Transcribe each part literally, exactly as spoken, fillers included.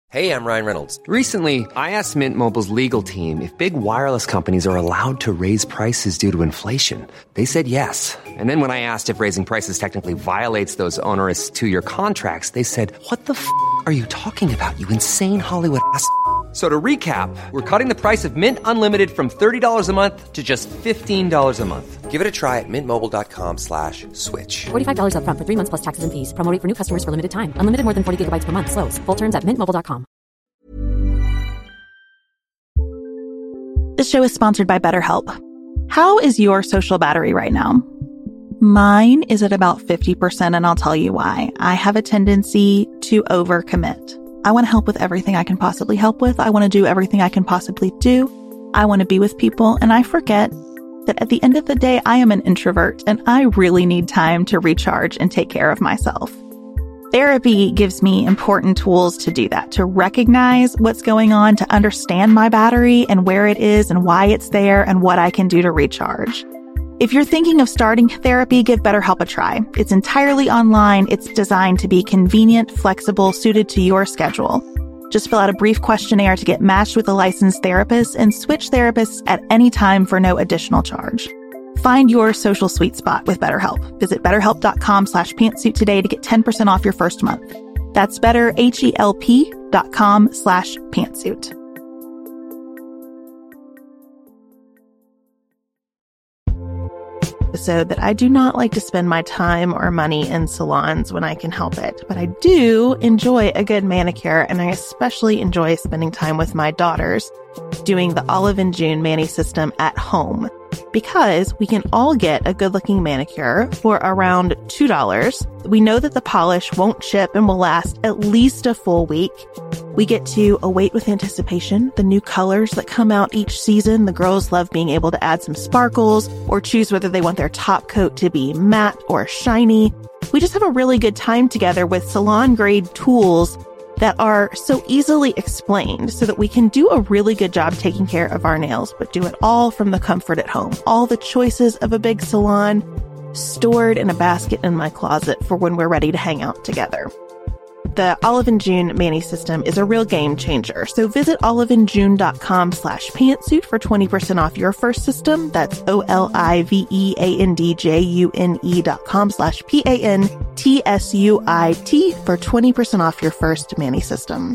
Hey, I'm Ryan Reynolds. Recently, I asked Mint Mobile's legal team if big wireless companies are allowed to raise prices due to inflation. They said yes. And then when I asked if raising prices technically violates those onerous two-year contracts, they said, what the f*** are you talking about, you insane Hollywood ass f- So to recap, we're cutting the price of Mint Unlimited from thirty dollars a month to just fifteen dollars a month. Give it a try at mintmobile.com slash switch. forty-five dollars up front for three months plus taxes and fees. Promo rate for new customers for limited time. Unlimited more than forty gigabytes per month. Slows full terms at mint mobile dot com. This show is sponsored by BetterHelp. How is your social battery right now? Mine is at about fifty percent, and I'll tell you why. I have a tendency to overcommit. I want to help with everything I can possibly help with. I want to do everything I can possibly do. I want to be with people, and I forget that at the end of the day, I am an introvert, and I really need time to recharge and take care of myself. Therapy gives me important tools to do that, to recognize what's going on, to understand my battery and where it is and why it's there and what I can do to recharge. If you're thinking of starting therapy, give BetterHelp a try. It's entirely online. It's designed to be convenient, flexible, suited to your schedule. Just fill out a brief questionnaire to get matched with a licensed therapist and switch therapists at any time for no additional charge. Find your social sweet spot with BetterHelp. Visit betterhelp.com slash pantsuit today to get ten percent off your first month. That's betterhelp.com slash pantsuit. Episode that I do not like to spend my time or money in salons when I can help it, but I do enjoy a good manicure, and I especially enjoy spending time with my daughters doing the Olive and June Mani system at home, because we can all get a good-looking manicure for around two dollars. We know that the polish won't chip and will last at least a full week. We get to await with anticipation the new colors that come out each season. The girls love being able to add some sparkles or choose whether they want their top coat to be matte or shiny. We just have a really good time together with salon-grade tools that are so easily explained so that we can do a really good job taking care of our nails, but do it all from the comfort at home. All the choices of a big salon stored in a basket in my closet for when we're ready to hang out together. The Olive and June Mani system is a real game changer. So visit oliveandjune.com slash pantsuit for twenty percent off your first system. That's O-L-I-V-E-A-N-D-J-U-N-E dot com slash P-A-N-T-S-U-I-T for twenty percent off your first Mani system.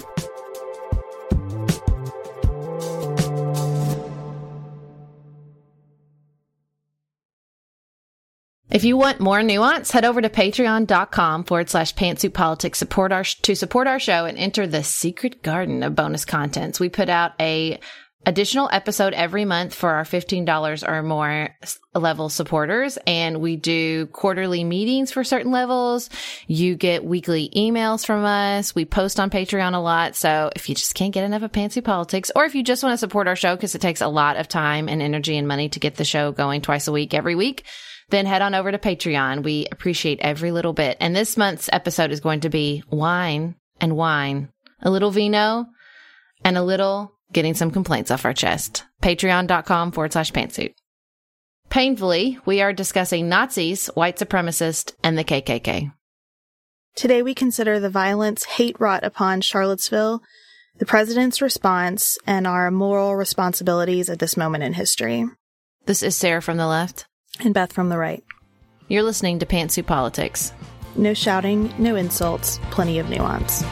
If you want more nuance, head over to patreon.com forward slash pantsuit politics support our sh- to support our show and enter the secret garden of bonus contents. We put out a additional episode every month for our fifteen dollars or more level supporters, and we do quarterly meetings for certain levels. You get weekly emails from us. We post on Patreon a lot. So if you just can't get enough of Pantsuit Politics, or if you just want to support our show because it takes a lot of time and energy and money to get the show going twice a week, every week, then head on over to Patreon. We appreciate every little bit. And this month's episode is going to be wine and wine, a little vino, and a little getting some complaints off our chest. Patreon.com forward slash pantsuit. Painfully, we are discussing Nazis, white supremacists, and the K K K. Today we consider the violence hate wrought upon Charlottesville, the president's response, and our moral responsibilities at this moment in history. This is Sarah from the left. And Beth from the right. You're listening to Pantsuit Politics. No shouting, no insults, plenty of nuance.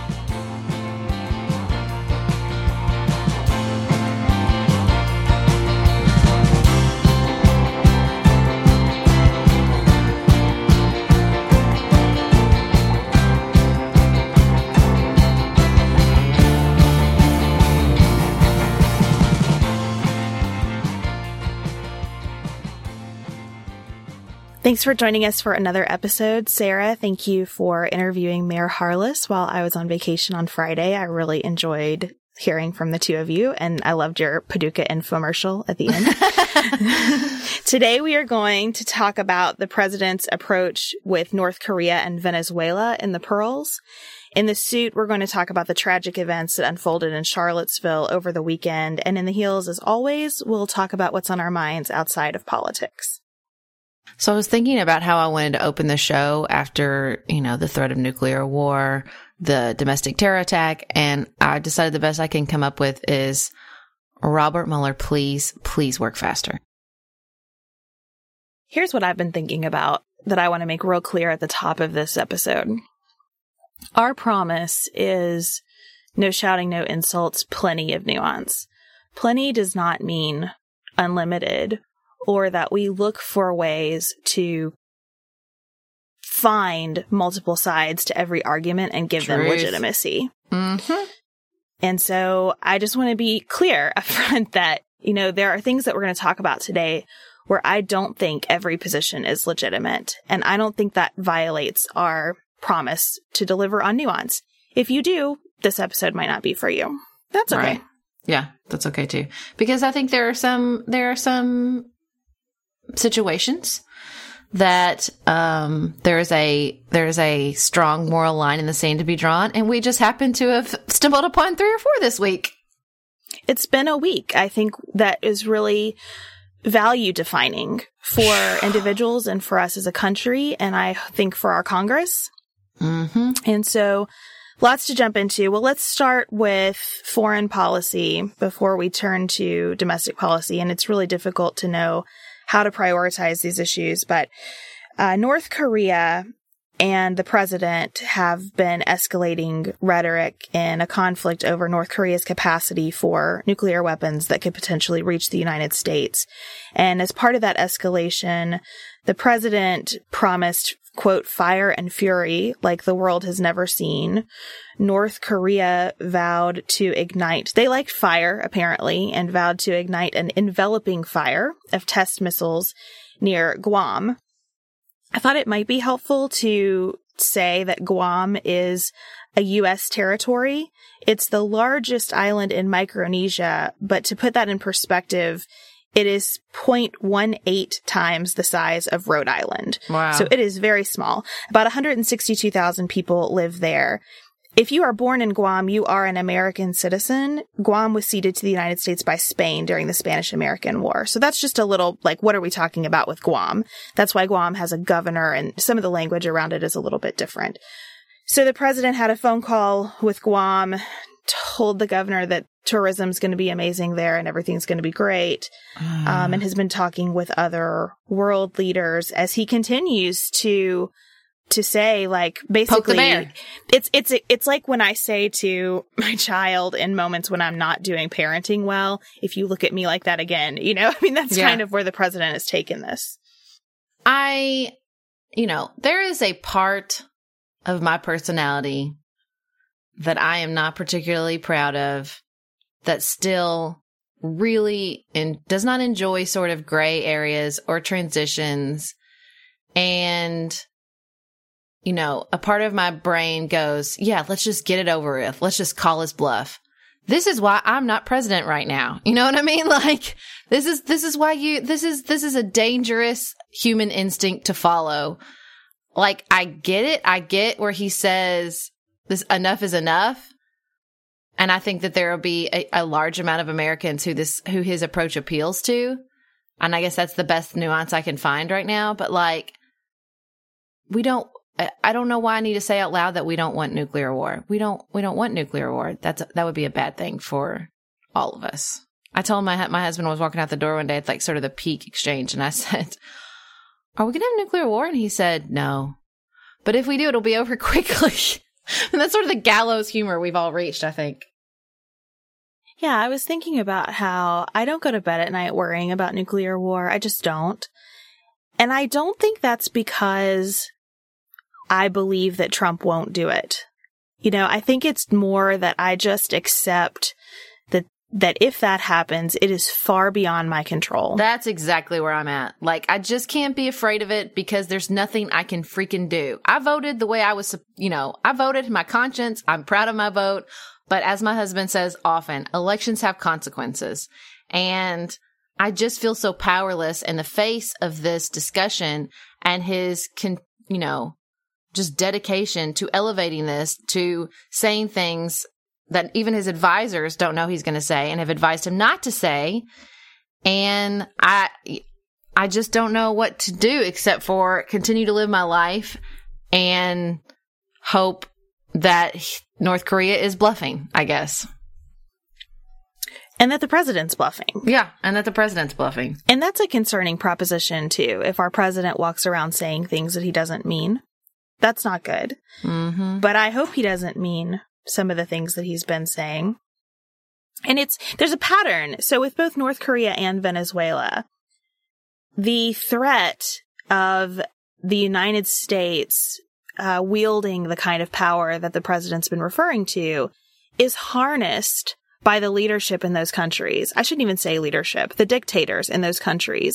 Thanks for joining us for another episode. Sarah, thank you for interviewing Mayor Harless while I was on vacation on Friday. I really enjoyed hearing from the two of you, and I loved your Paducah infomercial at the end. Today, we are going to talk about the president's approach with North Korea and Venezuela in the Pearls. In the suit, we're going to talk about the tragic events that unfolded in Charlottesville over the weekend. And in the heels, as always, we'll talk about what's on our minds outside of politics. So I was thinking about how I wanted to open the show after, you know, the threat of nuclear war, the domestic terror attack. And I decided the best I can come up with is Robert Mueller, please, please work faster. Here's what I've been thinking about that I want to make real clear at the top of this episode. Our promise is no shouting, no insults, plenty of nuance. Plenty does not mean unlimited, or that we look for ways to find multiple sides to every argument and give Truth. them legitimacy. Mm-hmm. And so I just want to be clear up front that, you know, there are things that we're going to talk about today where I don't think every position is legitimate. And I don't think that violates our promise to deliver on nuance. If you do, this episode might not be for you. That's okay. Right. Yeah, that's okay too. Because I think there are some, there are some situations that um, there's a there's a strong moral line in the sand to be drawn, and we just happen to have stumbled upon three or four this week. It's been a week, I think, that is really value defining for individuals and for us as a country, and I think for our Congress. Mm-hmm. And so lots to jump into. Well, let's start with foreign policy before we turn to domestic policy, and it's really difficult to know how to prioritize these issues. But uh, North Korea and the president have been escalating rhetoric in a conflict over North Korea's capacity for nuclear weapons that could potentially reach the United States. And as part of that escalation, the president promised, quote, fire and fury like the world has never seen. North Korea vowed to ignite, they liked fire apparently, and vowed to ignite an enveloping fire of test missiles near Guam. I thought it might be helpful to say that Guam is a U S territory. It's the largest island in Micronesia, but to put that in perspective, it is zero point one eight times the size of Rhode Island. Wow. So it is very small. About one hundred sixty-two thousand people live there. If you are born in Guam, you are an American citizen. Guam was ceded to the United States by Spain during the Spanish-American War. So that's just a little, like, what are we talking about with Guam? That's why Guam has a governor, and some of the language around it is a little bit different. So the president had a phone call with Guam, told the governor that tourism's going to be amazing there and everything's going to be great, mm. um, and has been talking with other world leaders as he continues to to say, like, basically, poke the bear. it's it's it's like when I say to my child in moments when I'm not doing parenting well, if you look at me like that again, you know, I mean, that's yeah. kind of where the president has taken this. I, you know, there is a part of my personality that I am not particularly proud of, that still really and does not enjoy sort of gray areas or transitions. And, you know, a part of my brain goes, yeah, let's just get it over with. Let's just call his bluff. This is why I'm not president right now. You know what I mean? Like, this is, this is why you, this is, this is a dangerous human instinct to follow. Like, I get it. I get where he says this, enough is enough. And I think that there will be a, a large amount of Americans who this, who his approach appeals to. And I guess that's the best nuance I can find right now. But like, we don't, I don't know why I need to say out loud that we don't want nuclear war. We don't, we don't want nuclear war. That's, that would be a bad thing for all of us. I told my, my husband was walking out the door one day at like sort of the peak exchange. And I said, are we going to have nuclear war? And he said, no, but if we do, it'll be over quickly. And that's sort of the gallows humor we've all reached, I think. Yeah, I was thinking about how I don't go to bed at night worrying about nuclear war. I just don't. And I don't think that's because I believe that Trump won't do it. You know, I think it's more that I just accept that that if that happens, it is far beyond my control. That's exactly where I'm at. Like, I just can't be afraid of it because there's nothing I can freaking do. I voted the way I was, you know, I voted my conscience. I'm proud of my vote. But as my husband says often, elections have consequences. And I just feel so powerless in the face of this discussion and his, con- you know, just dedication to elevating this, to saying things that even his advisors don't know he's going to say and have advised him not to say. And I, I just don't know what to do except for continue to live my life and hope that North Korea is bluffing, I guess. And that the president's bluffing. Yeah, and that the president's bluffing. And that's a concerning proposition, too. If our president walks around saying things that he doesn't mean, that's not good. Mm-hmm. But I hope he doesn't mean some of the things that he's been saying. And it's there's a pattern. So with both North Korea and Venezuela, the threat of the United States uh, wielding the kind of power that the president's been referring to is harnessed by the leadership in those countries. I shouldn't even say leadership. The dictators in those countries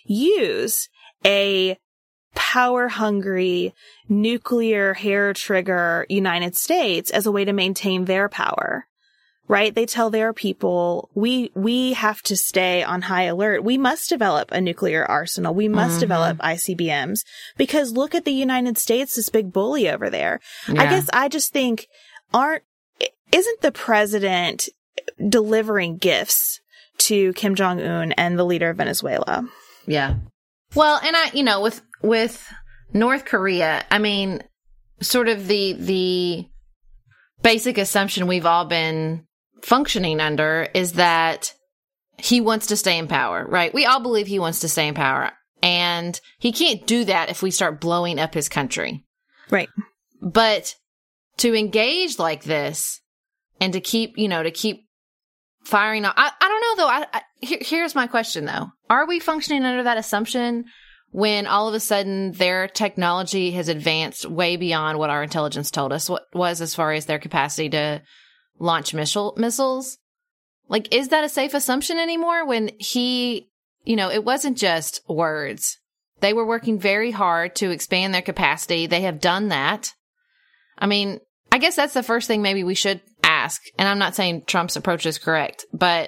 use a power-hungry, nuclear hair trigger United States as a way to maintain their power, right? They tell their people, we we have to stay on high alert. We must develop a nuclear arsenal. We must mm-hmm. develop I C B Ms because look at the United States, this big bully over there. Yeah. I guess I just think, aren't isn't the president delivering gifts to Kim Jong-un and the leader of Venezuela? Yeah. Well, and I, you know, with with North Korea, I mean, sort of the the basic assumption we've all been functioning under is that he wants to stay in power, right? We all believe he wants to stay in power, and he can't do that if we start blowing up his country. Right. But to engage like this and to keep, you know, to keep firing off. I, I don't know, though. I, I, here, here's my question, though. Are we functioning under that assumption when all of a sudden their technology has advanced way beyond what our intelligence told us what was as far as their capacity to launch missile, missiles? Like, is that a safe assumption anymore when he, you know, it wasn't just words. They were working very hard to expand their capacity. They have done that. I mean, I guess that's the first thing maybe we should ask. And I'm not saying Trump's approach is correct, but,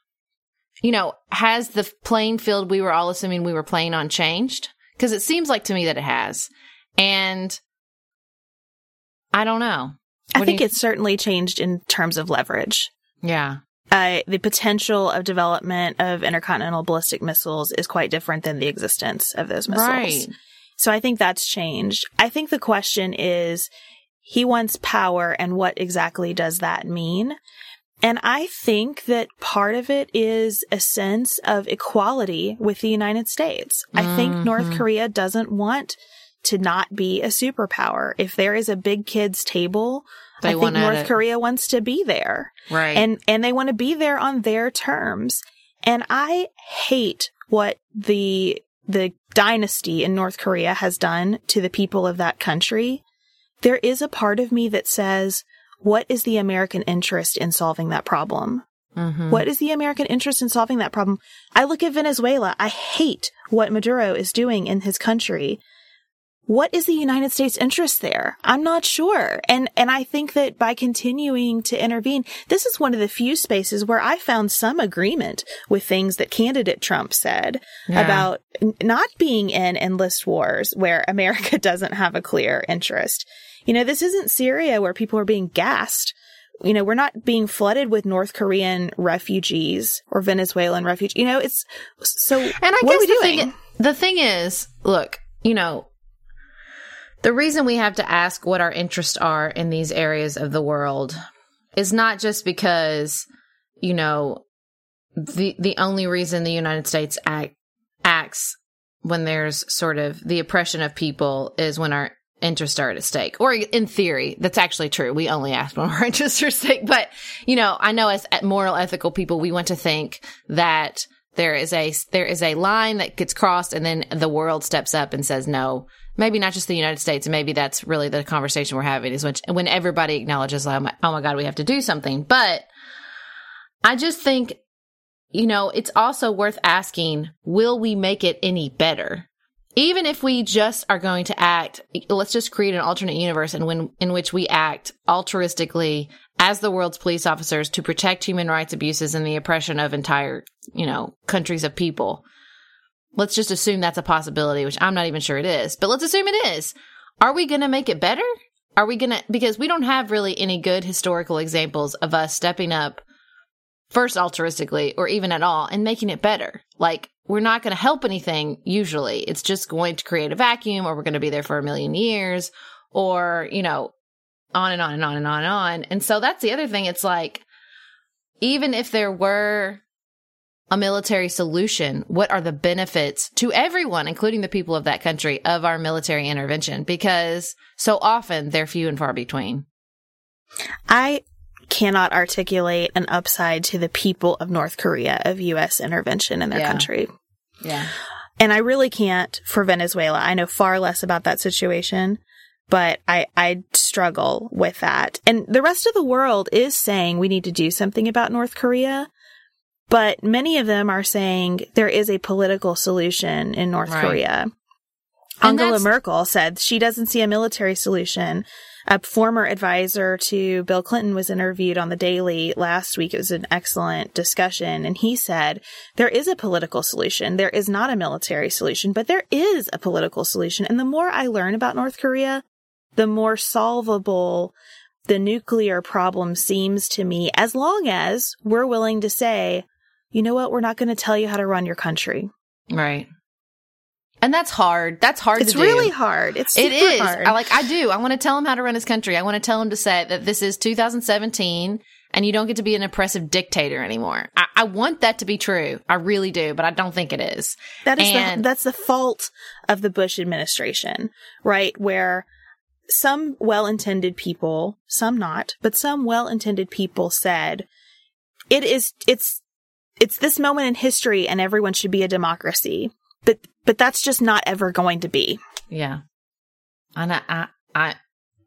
you know, has the playing field we were all assuming we were playing on changed? Because it seems like to me that it has. And I don't know. What I think you... it's certainly changed in terms of leverage. Yeah. Uh, the potential of development of intercontinental ballistic missiles is quite different than the existence of those missiles. Right. So I think that's changed. I think the question is, he wants power, and what exactly does that mean? And I think that part of it is a sense of equality with the United States. Mm-hmm. I think North Korea doesn't want to not be a superpower. If there is a big kids table, they I think North it. Korea wants to be there. Right. And, and they want to be there on their terms. And I hate what the, the dynasty in North Korea has done to the people of that country. There is a part of me that says, what is the American interest in solving that problem? Mm-hmm. What is the American interest in solving that problem? I look at Venezuela. I hate what Maduro is doing in his country. What is the United States' interest there? I'm not sure. And and I think that by continuing to intervene, this is one of the few spaces where I found some agreement with things that candidate Trump said yeah. about n- not being in endless wars where America doesn't have a clear interest. You know, this isn't Syria where people are being gassed. You know, we're not being flooded with North Korean refugees or Venezuelan refugees. You know, it's so and I what guess are we the doing? Thing, the thing is, look, you know, the reason we have to ask what our interests are in these areas of the world is not just because, you know, the the only reason the United States act, acts when there's sort of the oppression of people is when our interests are at stake. Or in theory, that's actually true. We only ask when our interests are at stake. But, you know, I know as moral, ethical people, we want to think that there is a there is a line that gets crossed and then the world steps up and says no. Maybe not just the United States, and maybe that's really the conversation we're having is when, when everybody acknowledges, oh my, oh my God, we have to do something. But I just think, you know, it's also worth asking, will we make it any better? Even if we just are going to act, let's just create an alternate universe in, when, in which we act altruistically as the world's police officers to protect human rights abuses and the oppression of entire, you know, countries of people. Let's just assume that's a possibility, which I'm not even sure it is, but let's assume it is. Are we going to make it better? Are we going to, because we don't have really any good historical examples of us stepping up first altruistically or even at all and making it better. Like, we're not going to help anything usually. It's just going to create a vacuum, or we're going to be there for a million years, or, you know, on and on and on and on and on. And so that's the other thing. It's like, even if there were a military solution, what are the benefits to everyone, including the people of that country, of our military intervention? Because so often they're few and far between. I cannot articulate an upside to the people of North Korea of U S intervention in their Yeah. country. Yeah. And I really can't for Venezuela. I know far less about that situation, but I, I struggle with that. And the rest of the world is saying we need to do something about North Korea. But many of them are saying there is a political solution in North Right. Korea. And Angela that's- Merkel said she doesn't see a military solution. A former advisor to Bill Clinton was interviewed on The Daily last week. It was an excellent discussion. And he said there is a political solution. There is not a military solution, but there is a political solution. And the more I learn about North Korea, the more solvable the nuclear problem seems to me, as long as we're willing to say, you know what, we're not going to tell you how to run your country. Right. And that's hard. That's hard It's to do. really hard. It's super It is. hard. I like, I do. I want to tell him how to run his country. I want to tell him to say that this is two thousand seventeen and you don't get to be an oppressive dictator anymore. I, I want that to be true. I really do, but I don't think it is. That is And- the, that's the fault of the Bush administration, right? Where some well-intended people, some not, but some well-intended people said, it is, it's, it's this moment in history and everyone should be a democracy. But, but that's just not ever going to be. Yeah. And I, I, I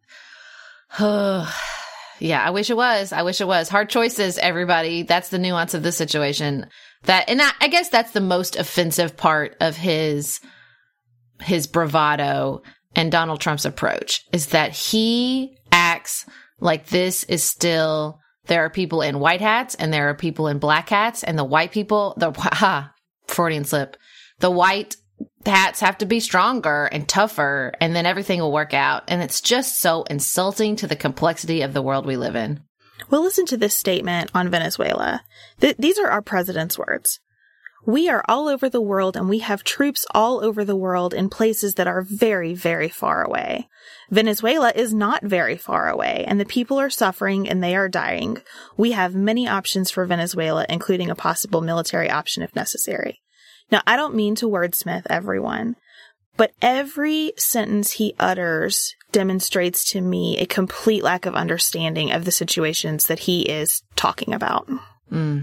oh, yeah, I wish it was. I wish it was. Hard choices, everybody. That's the nuance of this situation. That, and I, I guess that's the most offensive part of his, his bravado and Donald Trump's approach, is that he acts like this is still, there are people in white hats and there are people in black hats, and the white people, the, ha, Freudian slip, the white hats have to be stronger and tougher, and then everything will work out. And it's just so insulting to the complexity of the world we live in. Well, listen to this statement on Venezuela. Th- these are our president's words. We are all over the world, and we have troops all over the world in places that are very, very far away. Venezuela is not very far away, and the people are suffering and they are dying. We have many options for Venezuela, including a possible military option if necessary. Now, I don't mean to wordsmith everyone, but every sentence he utters demonstrates to me a complete lack of understanding of the situations that he is talking about. Mm.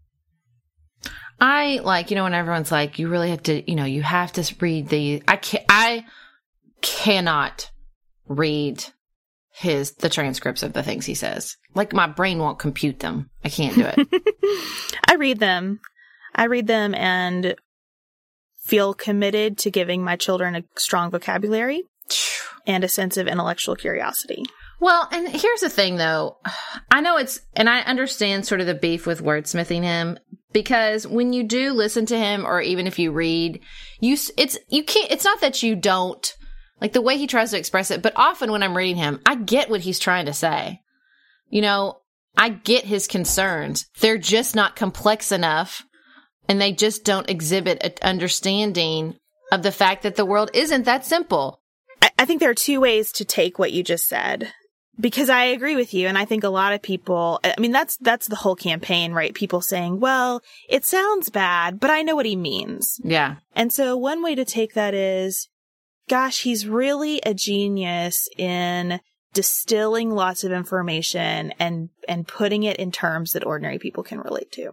I like, you know, when everyone's like, you really have to, you know, you have to read the, I can't, I cannot read his, the transcripts of the things he says. Like, my brain won't compute them. I can't do it. I read them. I read them and feel committed to giving my children a strong vocabulary and a sense of intellectual curiosity. Well, and here's the thing, though. I know it's, and I understand sort of the beef with wordsmithing him, because when you do listen to him, or even if you read, you, it's, you can't, it's not that you don't, like the way he tries to express it, but often when I'm reading him, I get what he's trying to say. You know, I get his concerns. They're just not complex enough, and they just don't exhibit an understanding of the fact that the world isn't that simple. I, I think there are two ways to take what you just said. Because I agree with you, and I think a lot of people, I mean, that's that's the whole campaign, right? People saying, well, it sounds bad, but I know what he means. Yeah. And so one way to take that is, gosh, he's really a genius in distilling lots of information and, and putting it in terms that ordinary people can relate to.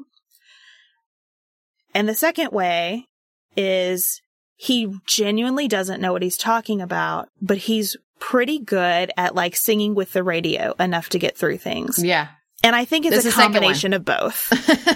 And the second way is he genuinely doesn't know what he's talking about, but he's pretty good at like singing with the radio enough to get through things. Yeah. And I think it's This a is the second combination of both.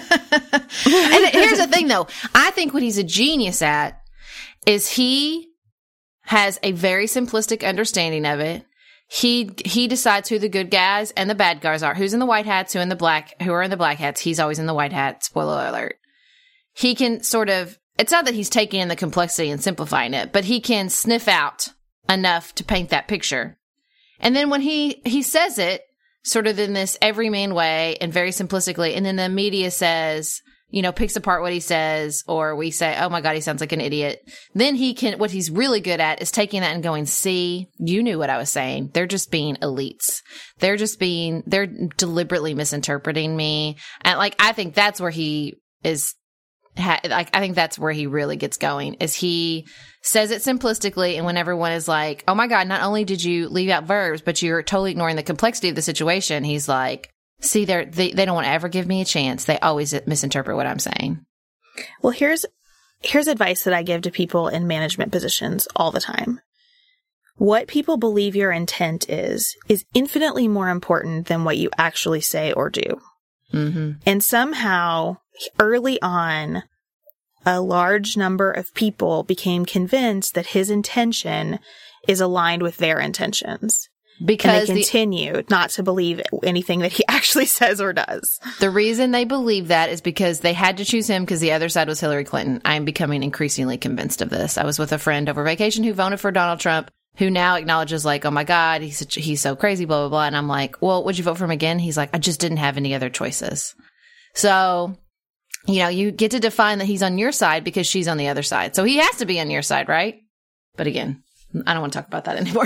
And here's the thing, though. I think what he's a genius at is he has a very simplistic understanding of it. He he decides who the good guys and the bad guys are. Who's in the white hats, who in the black, who are in the black hats. He's always in the white hat. Spoiler alert. He can sort of, it's not that he's taking in the complexity and simplifying it, but he can sniff out enough to paint that picture. And then when he, he says it sort of in this everyman way and very simplistically, and then the media says, you know, picks apart what he says, or we say, oh my God, he sounds like an idiot. Then he can, what he's really good at is taking that and going, see, you knew what I was saying. They're just being elites. They're just being, they're deliberately misinterpreting me. And like, I think that's where he is, ha- like, I think that's where he really gets going, is he says it simplistically. And when everyone is like, oh my God, not only did you leave out verbs, but you're totally ignoring the complexity of the situation. He's like, see, they're, they they don't want to ever give me a chance. They always misinterpret what I'm saying. Well, here's here's advice that I give to people in management positions all the time. What people believe your intent is, is infinitely more important than what you actually say or do. Mm-hmm. And somehow, early on, a large number of people became convinced that his intention is aligned with their intentions. Because and they continue the, not to believe anything that he actually says or does. The reason they believe that is because they had to choose him because the other side was Hillary Clinton. I'm becoming increasingly convinced of this. I was with a friend over vacation who voted for Donald Trump, who now acknowledges like, oh my God, he's such, he's so crazy, blah, blah, blah. And I'm like, well, would you vote for him again? He's like, I just didn't have any other choices. So, you know, you get to define that he's on your side because she's on the other side. So he has to be on your side, right? But again, I don't want to talk about that anymore.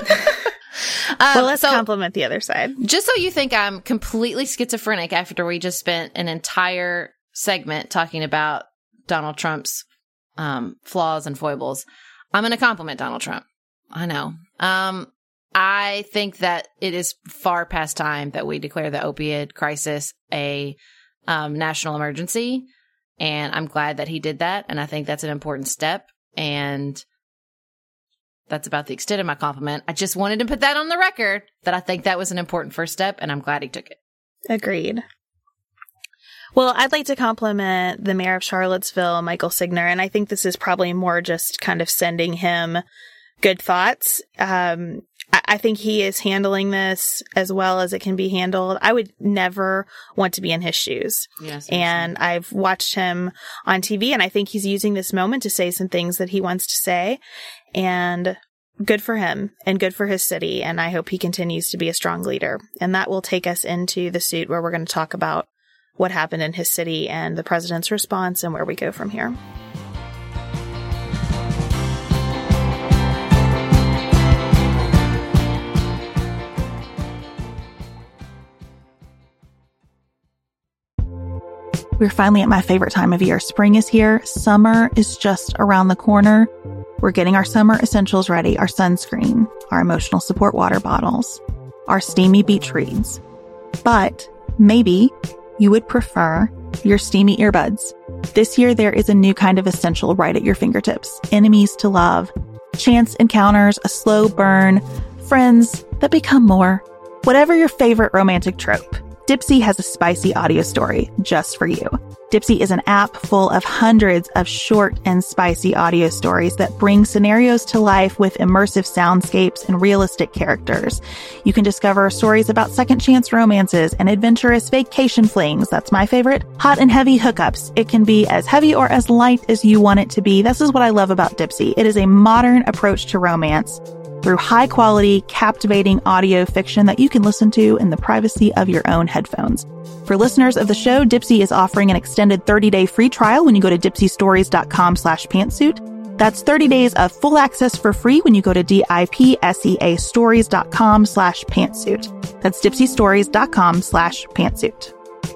Um, well, let's so, compliment the other side. Just so you think I'm completely schizophrenic after we just spent an entire segment talking about Donald Trump's um, flaws and foibles, I'm going to compliment Donald Trump. I know. Um, I think that it is far past time that we declare the opioid crisis a um, national emergency. And I'm glad that he did that. And I think that's an important step. And that's about the extent of my compliment. I just wanted to put that on the record that I think that was an important first step, and I'm glad he took it. Agreed. Well, I'd like to compliment the mayor of Charlottesville, Michael Signer, and I think this is probably more just kind of sending him good thoughts. Um, I-, I think he is handling this as well as it can be handled. I would never want to be in his shoes. Yes, and so. I've watched him on T V, and I think he's using this moment to say some things that he wants to say. And good for him and good for his city. And I hope he continues to be a strong leader. And that will take us into the suit where we're going to talk about what happened in his city and the president's response and where we go from here. We're finally at my favorite time of year. Spring is here. Summer is just around the corner. We're getting our summer essentials ready, our sunscreen, our emotional support water bottles, our steamy beach reads. But maybe you would prefer your steamy earbuds. This year, there is a new kind of essential right at your fingertips. Enemies to love, chance encounters, a slow burn, friends that become more. Whatever your favorite romantic trope, Dipsea has a spicy audio story just for you. Dipsea is an app full of hundreds of short and spicy audio stories that bring scenarios to life with immersive soundscapes and realistic characters. You can discover stories about second chance romances and adventurous vacation flings. That's my favorite. Hot and heavy hookups. It can be as heavy or as light as you want it to be. This is what I love about Dipsea. It is a modern approach to romance through high-quality, captivating audio fiction that you can listen to in the privacy of your own headphones. For listeners of the show, Dipsea is offering an extended thirty-day free trial when you go to dipseastories.com slash pantsuit. That's thirty days of full access for free when you go to D-I-P-S-E-A stories.com slash pantsuit. That's dipseastories.com slash pantsuit.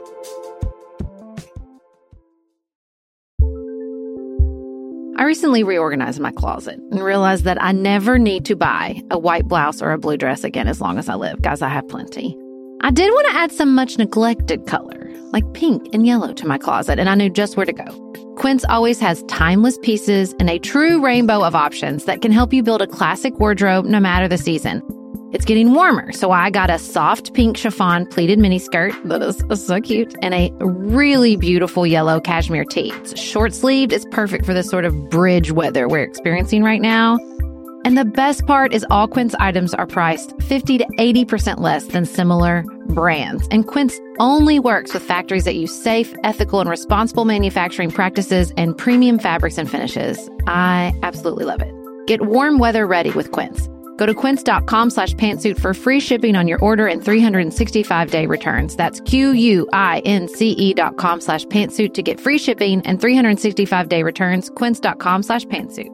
I recently reorganized my closet and realized that I never need to buy a white blouse or a blue dress again as long as I live. Guys, I have plenty. I did want to add some much neglected color, like pink and yellow, to my closet, and I knew just where to go. Quince always has timeless pieces and a true rainbow of options that can help you build a classic wardrobe no matter the season. It's getting warmer, so I got a soft pink chiffon pleated miniskirt that is so cute, and a really beautiful yellow cashmere tee. It's short-sleeved. It's perfect for this sort of bridge weather we're experiencing right now. And the best part is all Quince items are priced fifty to eighty percent less than similar brands. And Quince only works with factories that use safe, ethical, and responsible manufacturing practices and premium fabrics and finishes. I absolutely love it. Get warm weather ready with Quince. Go to quince.com slash pantsuit for free shipping on your order and three hundred sixty-five day returns. That's Q-U-I-N-C-E dot com slash pantsuit to get free shipping and three hundred sixty-five day returns. Quince.com slash pantsuit.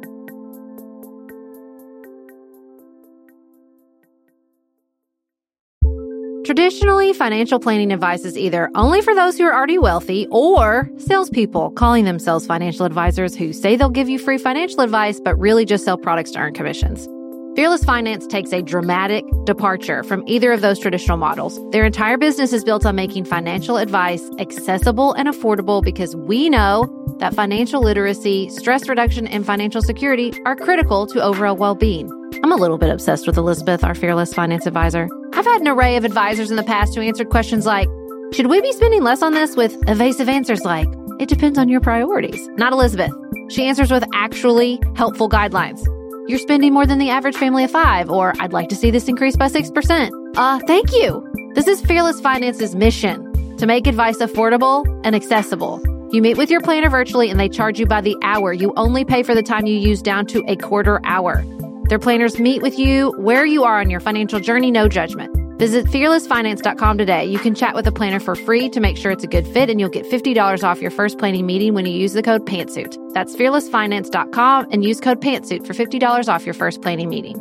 Traditionally, financial planning advice is either only for those who are already wealthy or salespeople calling themselves financial advisors who say they'll give you free financial advice but really just sell products to earn commissions. Fearless Finance takes a dramatic departure from either of those traditional models. Their entire business is built on making financial advice accessible and affordable because we know that financial literacy, stress reduction, and financial security are critical to overall well-being. I'm a little bit obsessed with Elizabeth, our Fearless Finance advisor. I've had an array of advisors in the past who answered questions like, should we be spending less on this, with evasive answers like, it depends on your priorities. Not Elizabeth. She answers with actually helpful guidelines. You're spending more than the average family of five, or I'd like to see this increase by six percent. Uh, thank you. This is Fearless Finance's mission, to make advice affordable and accessible. You meet with your planner virtually and they charge you by the hour. You only pay for the time you use down to a quarter hour. Their planners meet with you where you are on your financial journey, no judgment. Visit fearless finance dot com today. You can chat with a planner for free to make sure it's a good fit, and you'll get fifty dollars off your first planning meeting when you use the code PANTSUIT. That's fearless finance dot com and use code PANTSUIT for fifty dollars off your first planning meeting.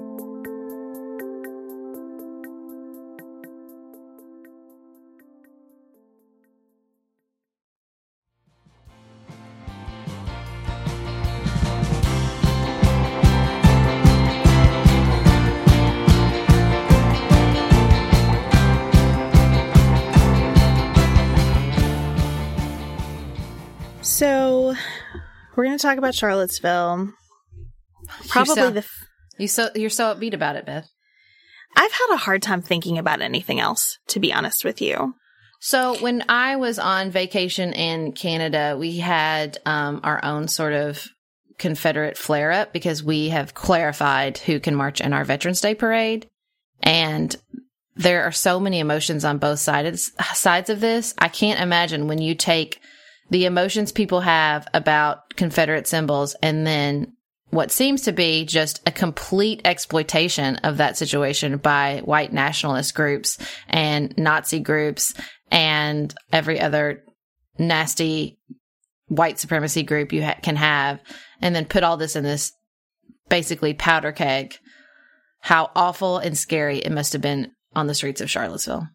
So, we're going to talk about Charlottesville. Probably so, the. F- you so you're so upbeat about it, Beth. I've had a hard time thinking about anything else, to be honest with you. So, when I was on vacation in Canada, we had um, our own sort of Confederate flare up because we have clarified who can march in our Veterans Day parade, and there are so many emotions on both sides sides of this. I can't imagine when you take the emotions people have about Confederate symbols and then what seems to be just a complete exploitation of that situation by white nationalist groups and Nazi groups and every other nasty white supremacy group you ha- can have, and then put all this in this basically powder keg. How awful and scary it must have been on the streets of Charlottesville.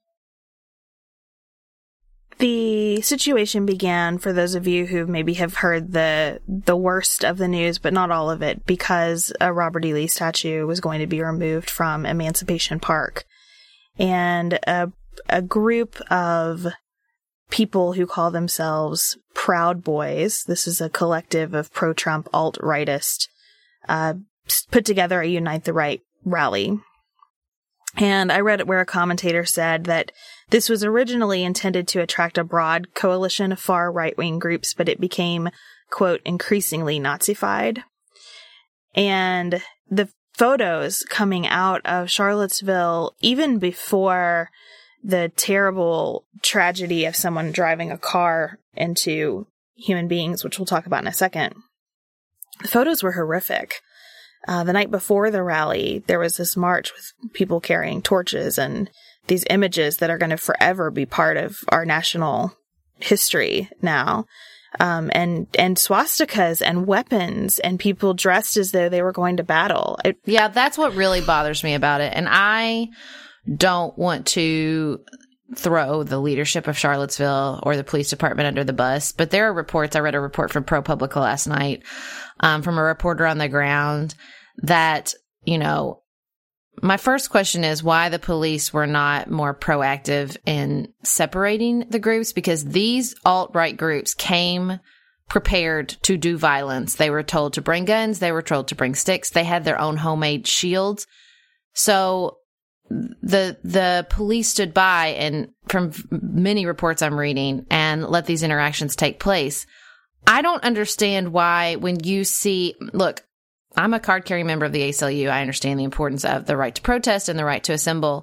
The situation began, for those of you who maybe have heard the the worst of the news, but not all of it, because a Robert E. Lee statue was going to be removed from Emancipation Park. And a, a group of people who call themselves Proud Boys, this is a collective of pro-Trump alt-rightists, uh, put together a Unite the Right rally. And I read it where a commentator said that this was originally intended to attract a broad coalition of far right-wing groups, but it became, quote, increasingly Nazified. And the photos coming out of Charlottesville, even before the terrible tragedy of someone driving a car into human beings, which we'll talk about in a second, the photos were horrific. Uh, the night before the rally, there was this march with people carrying torches and these images that are going to forever be part of our national history now. Um, and, and swastikas and weapons and people dressed as though they were going to battle. It, yeah, that's what really bothers me about it. And I don't want to throw the leadership of Charlottesville or the police department under the bus, but there are reports. I read a report from ProPublica last night um, from a reporter on the ground that, you know, my first question is why the police were not more proactive in separating the groups, because these alt-right groups came prepared to do violence. They were told to bring guns. They were told to bring sticks. They had their own homemade shields. So the the police stood by and, from many reports I'm reading, and let these interactions take place. I don't understand why when you see, look, I'm a card-carrying member of the A C L U. I understand the importance of the right to protest and the right to assemble.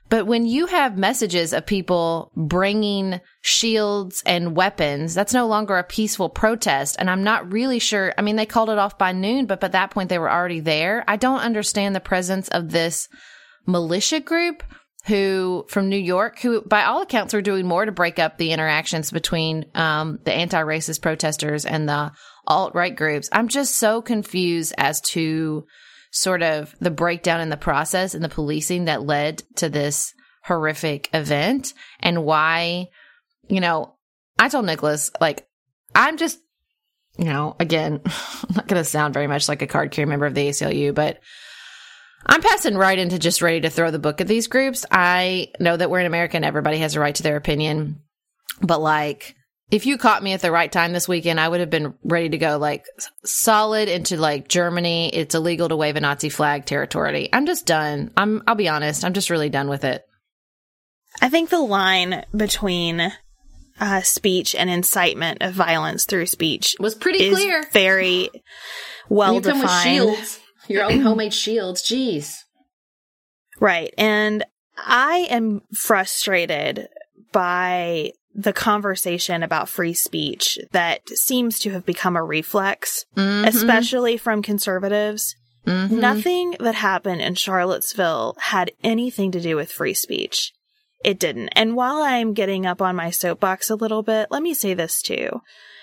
But when you have messages of people bringing shields and weapons, that's no longer a peaceful protest. And I'm not really sure. I mean, they called it off by noon, but by that point they were already there. I don't understand the presence of this militia group who from New York, who by all accounts are doing more to break up the interactions between um, the anti-racist protesters and the alt-right groups. I'm just so confused as to sort of the breakdown in the process and the policing that led to this horrific event, and why, you know, I told Nicholas, like, I'm just, you know, again, I'm not going to sound very much like a card-carrying member of the A C L U, but I'm passing right into just ready to throw the book at these groups. I know that we're in America and everybody has a right to their opinion, but like, if you caught me at the right time this weekend, I would have been ready to go like solid into like Germany. It's illegal to wave a Nazi flag territory. I'm just done. I'm, I'll be honest. I'm just really done with it. I think the line between uh, speech and incitement of violence through speech was pretty clear. Very well you defined. Come with shields, your own homemade shields. Jeez. Right. And I am frustrated by the conversation about free speech that seems to have become a reflex, mm-hmm. especially from conservatives. Mm-hmm. Nothing that happened in Charlottesville had anything to do with free speech. It didn't. And while I'm getting up on my soapbox a little bit, let me say this too.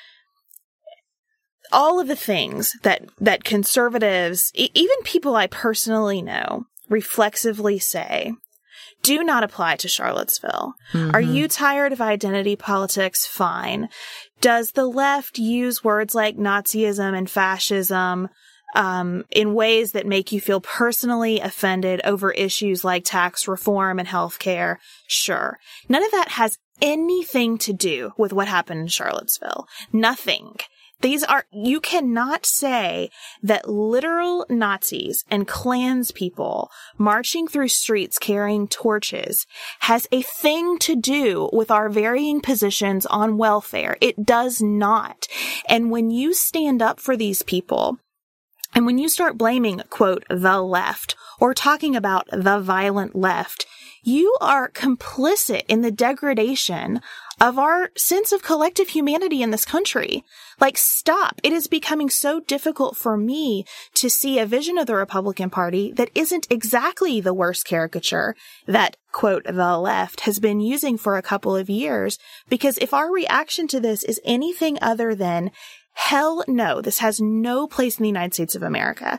All of the things that, that conservatives, e- even people I personally know, reflexively say, do not apply to Charlottesville. Mm-hmm. Are you tired of identity politics? Fine. Does the left use words like Nazism and fascism um, in ways that make you feel personally offended over issues like tax reform and healthcare? Sure. None of that has anything to do with what happened in Charlottesville. Nothing. These are, you cannot say that literal Nazis and Klans people marching through streets carrying torches has a thing to do with our varying positions on welfare. It does not. And when you stand up for these people, and when you start blaming, quote, the left, or talking about the violent left, you are complicit in the degradation of our sense of collective humanity in this country. Like, stop. It is becoming so difficult for me to see a vision of the Republican Party that isn't exactly the worst caricature that, quote, the left has been using for a couple of years. Because if our reaction to this is anything other than, hell no, this has no place in the United States of America,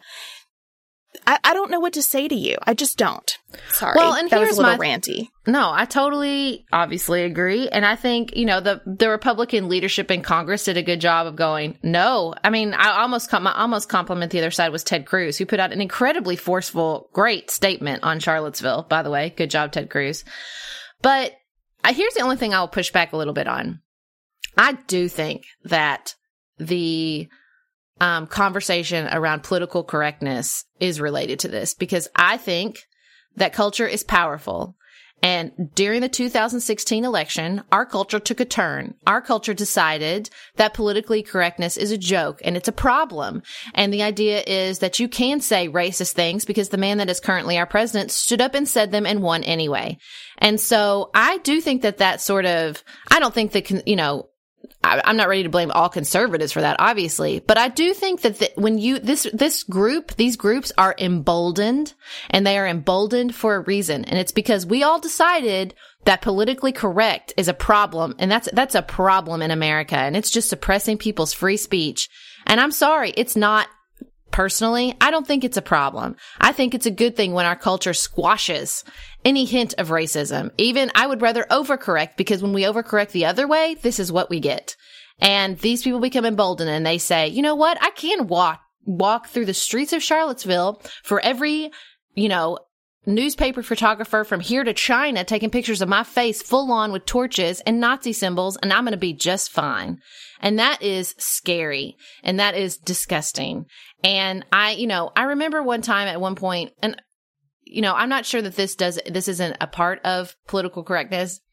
I, I don't know what to say to you. I just don't. Sorry. Well, and that here's was a little my, ranty. No, I totally, obviously agree. And I think, you know, the, the Republican leadership in Congress did a good job of going, no. I mean, I almost, com- I almost compliment the other side was Ted Cruz, who put out an incredibly forceful, great statement on Charlottesville, by the way. Good job, Ted Cruz. But uh, here's the only thing I'll push back a little bit on. I do think that the Um, conversation around political correctness is related to this, because I think that culture is powerful. And during the two thousand sixteen election, our culture took a turn. Our culture decided that politically correctness is a joke and it's a problem. And the idea is that you can say racist things because the man that is currently our president stood up and said them and won anyway. And so I do think that that sort of, I don't think that, you know, I'm not ready to blame all conservatives for that, obviously, but I do think that the, when you, this, this group, these groups are emboldened, and they are emboldened for a reason. And it's because we all decided that politically correct is a problem. And that's, that's a problem in America. And it's just suppressing people's free speech. And I'm sorry, it's not. Personally, I don't think it's a problem. I think it's a good thing when our culture squashes any hint of racism. Even I would rather overcorrect, because when we overcorrect the other way, this is what we get. And these people become emboldened and they say, you know what? I can walk, walk through the streets of Charlottesville for every, you know, newspaper photographer from here to China taking pictures of my face full on with torches and Nazi symbols, and I'm going to be just fine. And that is scary. And that is disgusting. And I, you know, I remember one time at one point, and, you know, I'm not sure that this does, this isn't a part of political correctness,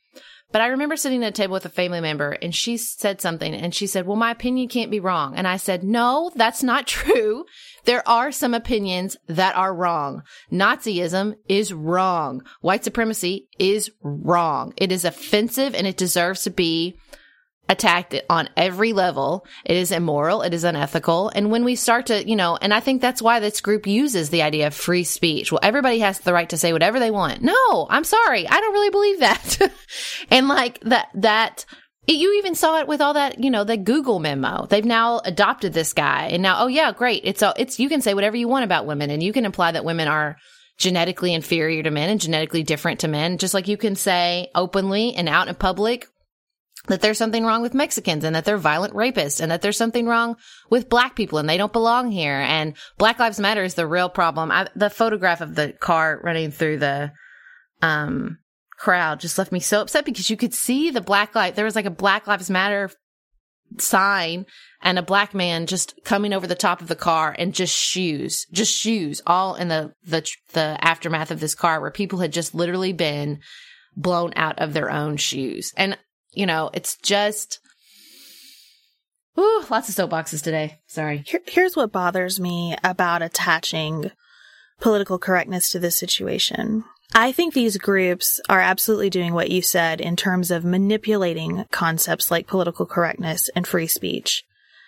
But I remember sitting at a table with a family member and she said something and she said, well, my opinion can't be wrong. And I said, no, that's not true. There are some opinions that are wrong. Nazism is wrong. White supremacy is wrong. It is offensive and it deserves to be attacked on every level. It is immoral. It is unethical. And when we start to, you know, and I think that's why this group uses the idea of free speech. Well, everybody has the right to say whatever they want. No, I'm sorry. I don't really believe that. And like that, that you even saw it with all that, you know, the Google memo. They've now adopted this guy and now, oh yeah, great. It's all, it's, you can say whatever you want about women and you can imply that women are genetically inferior to men and genetically different to men. Just like you can say openly and out in public that there's something wrong with Mexicans and that they're violent rapists and that there's something wrong with black people and they don't belong here. And Black Lives Matter is the real problem. I, the photograph of the car running through the um, crowd just left me so upset because you could see the black light. There was like a Black Lives Matter sign and a black man just coming over the top of the car and just shoes, just shoes all in the, the, the aftermath of this car where people had just literally been blown out of their own shoes. And you know, it's just, whew, lots of soapboxes today. Sorry. Here, here's what bothers me about attaching political correctness to this situation. I think these groups are absolutely doing what you said in terms of manipulating concepts like political correctness and free speech.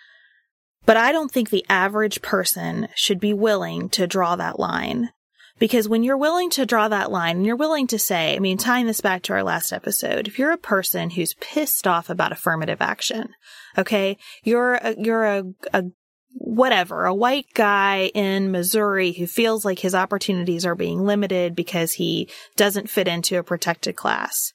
But I don't think the average person should be willing to draw that line. Because when you're willing to draw that line, and you're willing to say, I mean, tying this back to our last episode, if you're a person who's pissed off about affirmative action, okay, you're a, you're a, a whatever, a white guy in Missouri who feels like his opportunities are being limited because he doesn't fit into a protected class.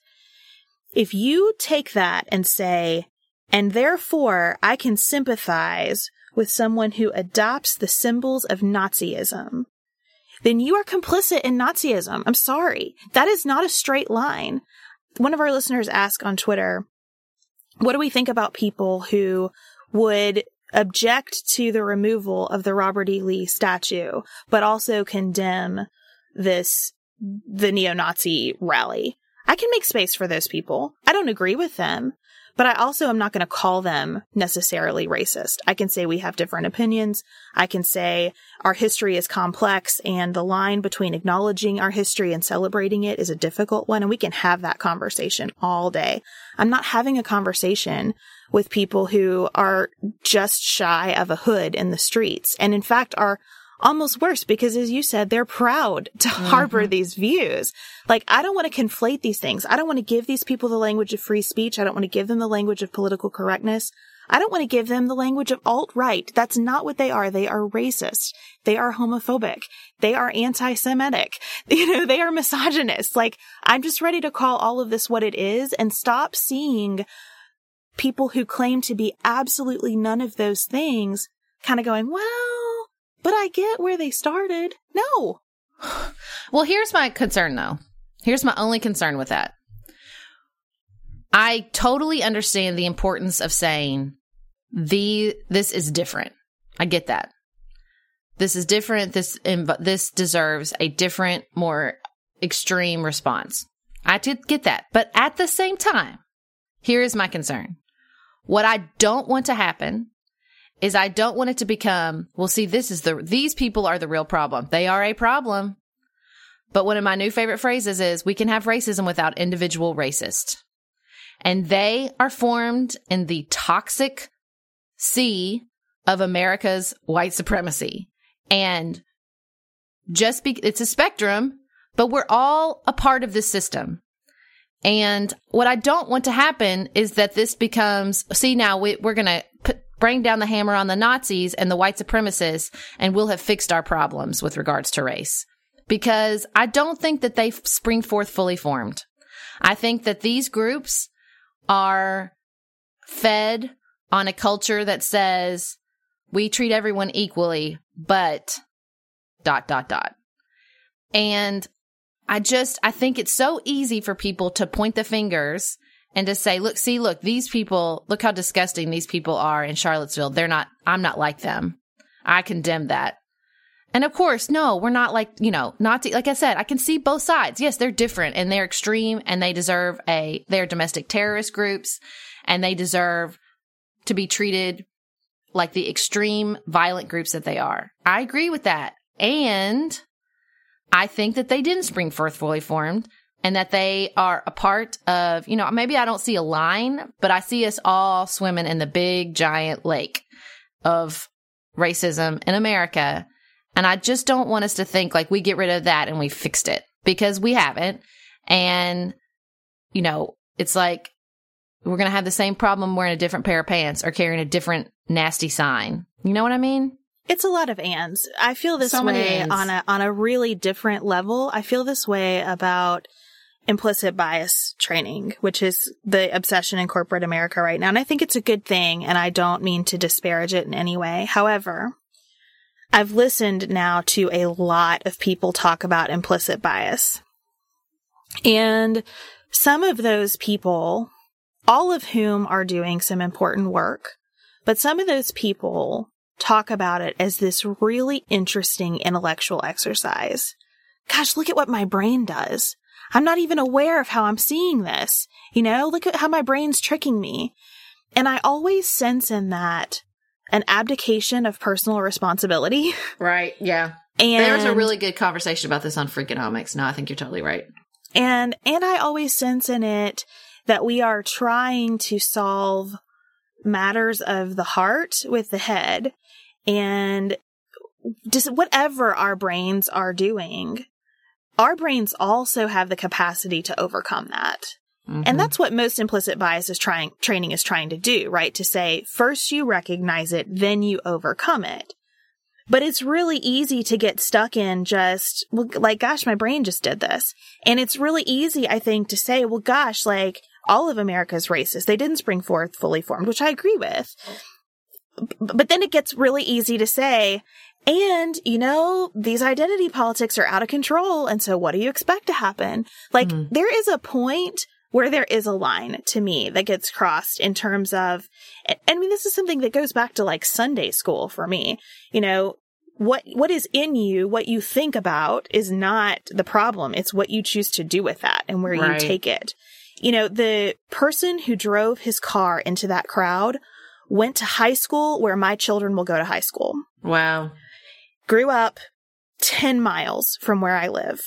If you take that and say, and therefore I can sympathize with someone who adopts the symbols of Nazism, then you are complicit in Nazism. I'm sorry. That is not a straight line. One of our listeners asked on Twitter, what do we think about people who would object to the removal of the Robert E. Lee statue, but also condemn this, the neo-Nazi rally? I can make space for those people. I don't agree with them, but I also am not going to call them necessarily racist. I can say we have different opinions. I can say our history is complex and the line between acknowledging our history and celebrating it is a difficult one. And we can have that conversation all day. I'm not having a conversation with people who are just shy of a hood in the streets. And in fact, are almost worse because, as you said, they're proud to mm-hmm. harbor these views. Like, I don't want to conflate these things. I don't want to give these people the language of free speech. I don't want to give them the language of political correctness. I don't want to give them the language of alt-right. That's not what they are. They are racist. They are homophobic. They are anti-Semitic. You know, they are misogynist. Like, I'm just ready to call all of this what it is and stop seeing people who claim to be absolutely none of those things kind of going, well, but I get where they started. No. Well, here's my concern, though. Here's my only concern with that. I totally understand the importance of saying the this is different. I get that. This is different. This this deserves a different, more extreme response. I did get that. But at the same time, here is my concern. What I don't want to happen is I don't want it to become, well, see, this is the, these people are the real problem. They are a problem. But one of my new favorite phrases is, we can have racism without individual racist. And they are formed in the toxic sea of America's white supremacy. And just be, it's a spectrum, but we're all a part of this system. And what I don't want to happen is that this becomes, see, now we, we're going to put, bring down the hammer on the Nazis and the white supremacists, and we'll have fixed our problems with regards to race. Because I don't think that they spring forth fully formed. I think that these groups are fed on a culture that says we treat everyone equally, but dot, dot, dot. And I just, I think it's so easy for people to point the fingers and to say, look, see, look, these people, look how disgusting these people are in Charlottesville. They're not, I'm not like them. I condemn that. And of course, no, we're not like, you know, not to, like I said, I can see both sides. Yes, they're different and they're extreme and they deserve a, they're domestic terrorist groups and they deserve to be treated like the extreme violent groups that they are. I agree with that. And I think that they didn't spring forth fully formed and that they are a part of, you know, maybe I don't see a line, but I see us all swimming in the big giant lake of racism in America. And I just don't want us to think like we get rid of that and we fixed it, because we haven't. And, you know, it's like we're going to have the same problem wearing a different pair of pants or carrying a different nasty sign. You know what I mean? It's a lot of ands. I feel this So many way ands. on a on a really different level. I feel this way about implicit bias training, which is the obsession in corporate America right now. And I think it's a good thing, and I don't mean to disparage it in any way. However, I've listened now to a lot of people talk about implicit bias. And some of those people, all of whom are doing some important work, but some of those people talk about it as this really interesting intellectual exercise. Gosh, look at what my brain does. I'm not even aware of how I'm seeing this. You know, look at how my brain's tricking me. And I always sense in that an abdication of personal responsibility. Right. Yeah. And there was a really good conversation about this on Freakonomics. No, I think you're totally right. And, and I always sense in it that we are trying to solve matters of the heart with the head, and just whatever our brains are doing, our brains also have the capacity to overcome that. Mm-hmm. And that's what most implicit bias is trying, training is trying to do, right? To say, first you recognize it, then you overcome it. But it's really easy to get stuck in just, well, like, gosh, my brain just did this. And it's really easy, I think, to say, well, gosh, like, all of America's racist. They didn't spring forth fully formed, which I agree with. But then it gets really easy to say, and, you know, these identity politics are out of control. And so what do you expect to happen? Like, mm-hmm. there is a point where there is a line to me that gets crossed in terms of, I mean, this is something that goes back to like Sunday school for me. You know, what, what is in you, what you think about is not the problem. It's what you choose to do with that and where right. you take it. You know, the person who drove his car into that crowd went to high school where my children will go to high school. Wow. Grew up ten miles from where I live.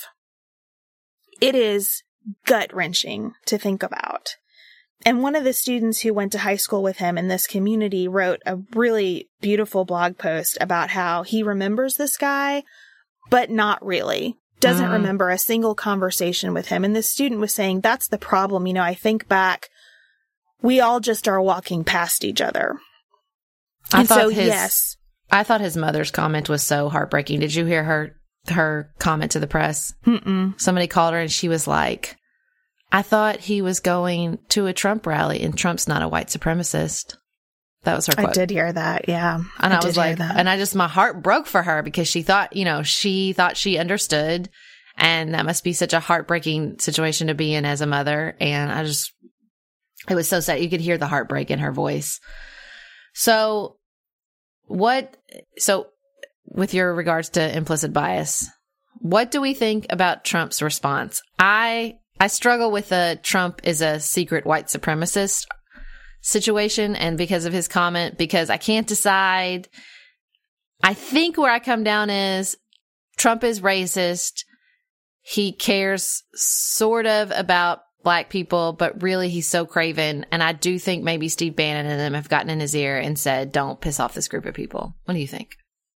It is gut-wrenching to think about. And one of the students who went to high school with him in this community wrote a really beautiful blog post about how he remembers this guy, but not really. Doesn't mm. remember a single conversation with him. And this student was saying, that's the problem. You know, I think back, we all just are walking past each other. I and thought so, his, yes. I thought his mother's comment was so heartbreaking. Did you hear her her comment to the press? Mm-mm. Somebody called her and she was like, I thought he was going to a Trump rally and Trump's not a white supremacist. That was her quote. I did hear that, yeah. And I, I was like, and I just, my heart broke for her because she thought, you know, she thought she understood. And that must be such a heartbreaking situation to be in as a mother. And I just, it was so sad. You could hear the heartbreak in her voice. So what, so with your regards to implicit bias, what do we think about Trump's response? I, I struggle with the Trump is a secret white supremacist situation, and because of his comment, because I can't decide. I think where I come down is Trump is racist. He cares sort of about black people, but really he's so craven. And I do think maybe Steve Bannon and them have gotten in his ear and said, don't piss off this group of people. What do you think?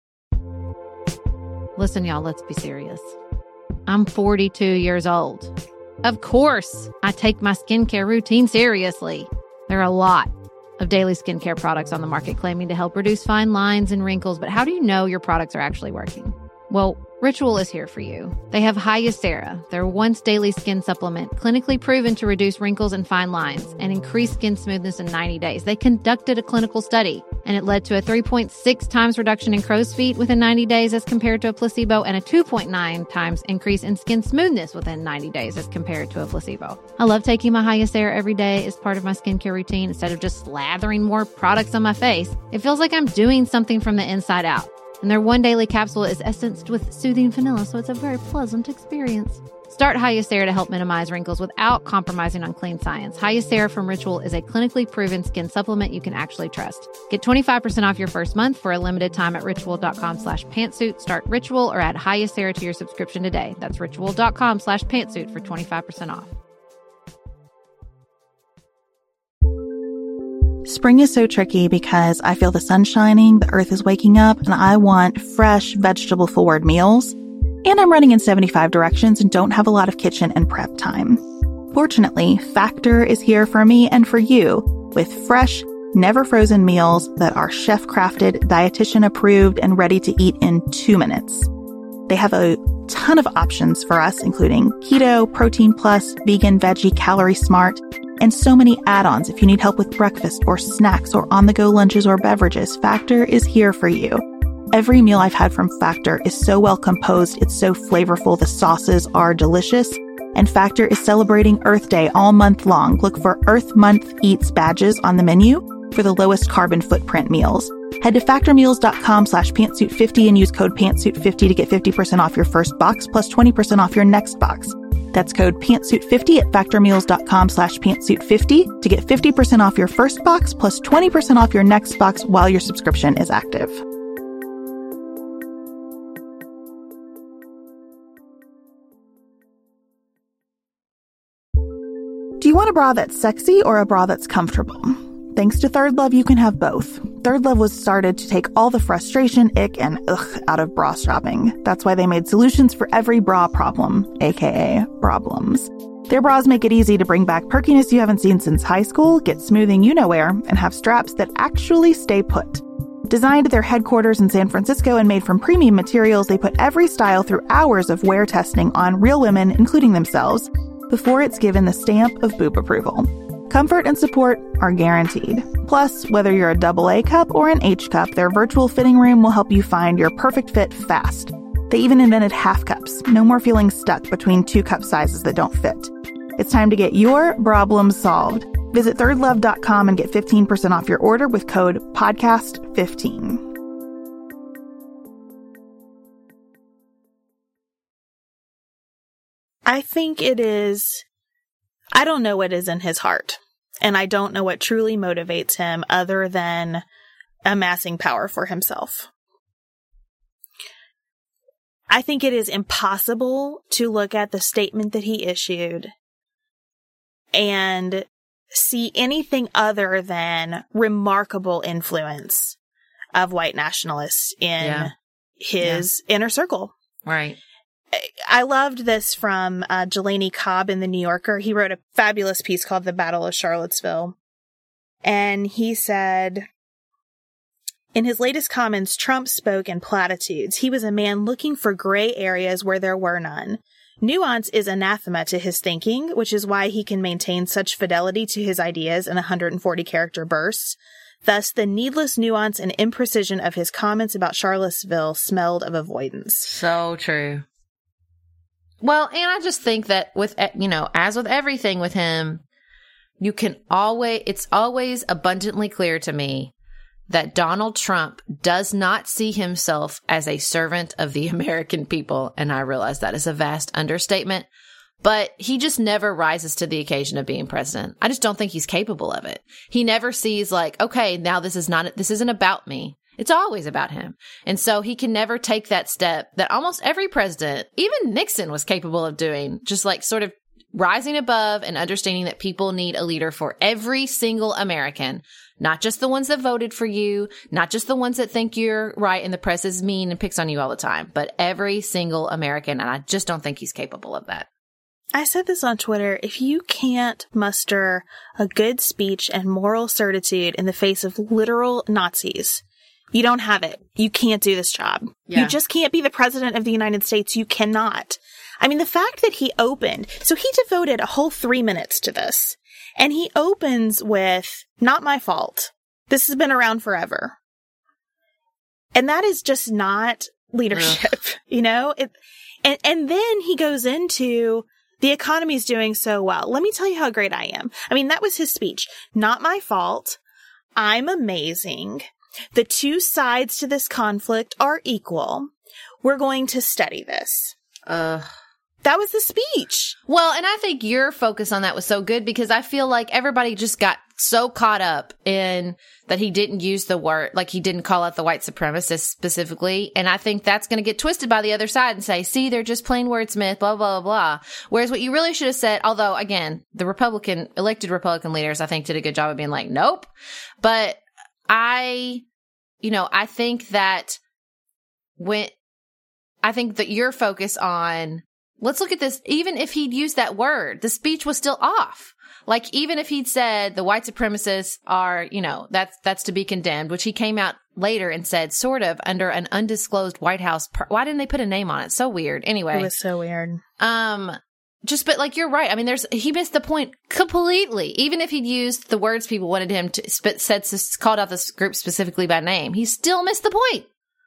Listen, y'all, let's be serious. I'm forty-two years old. Of course, I take my skincare routine seriously. There are a lot of daily skincare products on the market claiming to help reduce fine lines and wrinkles, but how do you know your products are actually working? Well, Ritual is here for you. They have Hyacera, their once daily skin supplement, clinically proven to reduce wrinkles and fine lines and increase skin smoothness in ninety days. They conducted a clinical study, and it led to a three point six times reduction in crow's feet within ninety days as compared to a placebo, and a two point nine times increase in skin smoothness within ninety days as compared to a placebo. I love taking my Hyacera every day as part of my skincare routine instead of just slathering more products on my face. It feels like I'm doing something from the inside out. And their one daily capsule is essenced with soothing vanilla, so it's a very pleasant experience. Start Hyacera to help minimize wrinkles without compromising on clean science. Hyacera from Ritual is a clinically proven skin supplement you can actually trust. Get twenty-five percent off your first month for a limited time at ritual.com slash pantsuit. Start Ritual or add Hyacera to your subscription today. That's ritual.com slash pantsuit for twenty-five percent off. Spring is so tricky because I feel the sun shining, the earth is waking up, and I want fresh, vegetable-forward meals. And I'm running in seventy-five directions and don't have a lot of kitchen and prep time. Fortunately, Factor is here for me and for you with fresh, never frozen meals that are chef-crafted, dietitian-approved, and ready to eat in two minutes. They have a ton of options for us, including keto, protein plus, vegan, veggie, calorie smart, and so many add-ons if you need help with breakfast or snacks or on-the-go lunches or beverages. Factor is here for you. Every meal I've had from Factor is so well composed, it's so flavorful, the sauces are delicious, and Factor is celebrating Earth Day all month long. Look for Earth Month Eats badges on the menu for the lowest carbon footprint meals. Head to factormeals.com slash pantsuit50 and use code pantsuit fifty to get fifty percent off your first box plus twenty percent off your next box. That's code pantsuit fifty at factormeals.com slash pantsuit50 to get fifty percent off your first box plus twenty percent off your next box while your subscription is active. Do you want a bra that's sexy or a bra that's comfortable? Thanks to Third Love, you can have both. Third Love was started to take all the frustration, ick, and ugh out of bra shopping. That's why they made solutions for every bra problem, aka problems. Their bras make it easy to bring back perkiness you haven't seen since high school, get smoothing you-know-where, and have straps that actually stay put. Designed at their headquarters in San Francisco and made from premium materials, they put every style through hours of wear testing on real women, including themselves, before it's given the stamp of boob approval. Comfort and support are guaranteed. Plus, whether you're a double A cup or an H cup, their virtual fitting room will help you find your perfect fit fast. They even invented half cups. No more feeling stuck between two cup sizes that don't fit. It's time to get your problems solved. Visit third love dot com and get fifteen percent off your order with code podcast fifteen. I think it is, I don't know what is in his heart, and I don't know what truly motivates him other than amassing power for himself. I think it is impossible to look at the statement that he issued and see anything other than remarkable influence of white nationalists in yeah. his yeah. inner circle. Right. I loved this from uh, Jelani Cobb in The New Yorker. He wrote a fabulous piece called The Battle of Charlottesville. And he said, in his latest comments, Trump spoke in platitudes. He was a man looking for gray areas where there were none. Nuance is anathema to his thinking, which is why he can maintain such fidelity to his ideas in one hundred forty character bursts. Thus, the needless nuance and imprecision of his comments about Charlottesville smelled of avoidance. So true. Well, and I just think that with, you know, as with everything with him, you can always, it's always abundantly clear to me that Donald Trump does not see himself as a servant of the American people. And I realize that is a vast understatement, but he just never rises to the occasion of being president. I just don't think he's capable of it. He never sees like, okay, now this is not, this isn't about me. It's always about him. And so he can never take that step that almost every president, even Nixon, was capable of doing, just like sort of rising above and understanding that people need a leader for every single American, not just the ones that voted for you, not just the ones that think you're right and the press is mean and picks on you all the time, but every single American. And I just don't think he's capable of that. I said this on Twitter. If you can't muster a good speech and moral certitude in the face of literal Nazis, you don't have it. You can't do this job. Yeah. You just can't be the president of the United States. You cannot. I mean, the fact that he opened, so he devoted a whole three minutes to this. And he opens with, not my fault. This has been around forever. And that is just not leadership, Ugh. you know? It, and, and then he goes into, the economy is doing so well. Let me tell you how great I am. I mean, that was his speech. Not my fault. I'm amazing. The two sides to this conflict are equal. We're going to study this. Uh, that was the speech. Well, and I think your focus on that was so good because I feel like everybody just got so caught up in that he didn't use the word, like he didn't call out the white supremacists specifically. And I think that's going to get twisted by the other side and say, see, they're just plain wordsmith, blah, blah, blah, blah. Whereas what you really should have said, although again, the Republican, elected Republican leaders, I think did a good job of being like, nope. But I, you know, I think that when, I think that your focus on, let's look at this, even if he'd used that word, the speech was still off. Like, even if he'd said the white supremacists are, you know, that's, that's to be condemned, which he came out later and said sort of under an undisclosed White House. Per- Why didn't they put a name on it? So weird. Anyway. It was so weird. Um, just, but like, you're right. I mean, there's, he missed the point completely. Even if he'd used the words people wanted him to, sp- said, called out this group specifically by name, he still missed the point.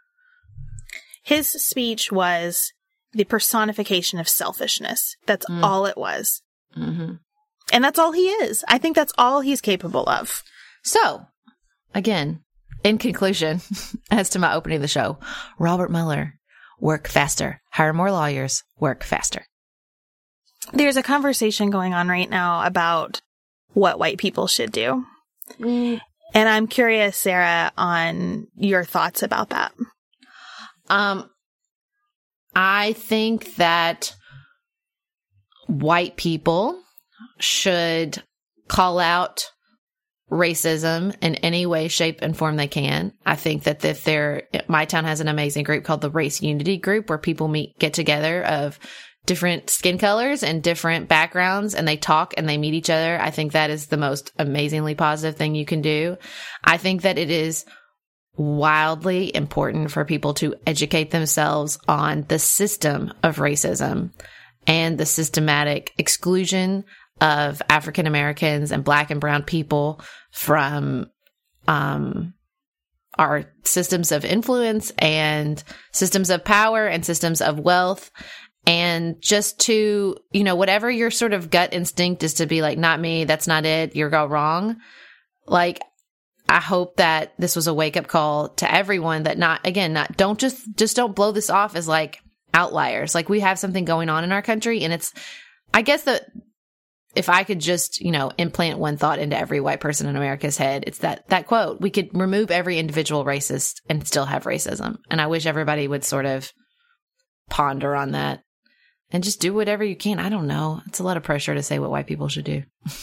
His speech was the personification of selfishness. That's mm. all it was. Mm-hmm. And that's all he is. I think that's all he's capable of. So, again, in conclusion, as to my opening of the show, Robert Mueller, work faster. Hire more lawyers, work faster. There's a conversation going on right now about what white people should do. Mm. And I'm curious, Sarah, on your thoughts about that. Um, I think that white people should call out racism in any way, shape, and form they can. I think that if they're, my town has an amazing group called the Race Unity Group, where people meet, get together of different skin colors and different backgrounds, and they talk and they meet each other. I think that is the most amazingly positive thing you can do. I think that it is wildly important for people to educate themselves on the system of racism and the systematic exclusion of African Americans and Black and brown people from um, our systems of influence and systems of power and systems of wealth. And just to, you know, whatever your sort of gut instinct is to be like, not me, that's not it, you're all wrong. Like, I hope that this was a wake up call to everyone that not, again, not, don't just, just don't blow this off as like outliers. Like, we have something going on in our country, and it's, I guess that if I could just, you know, implant one thought into every white person in America's head, it's that, that quote, we could remove every individual racist and still have racism. And I wish everybody would sort of ponder on that and just do whatever you can. I don't know. It's a lot of pressure to say what white people should do.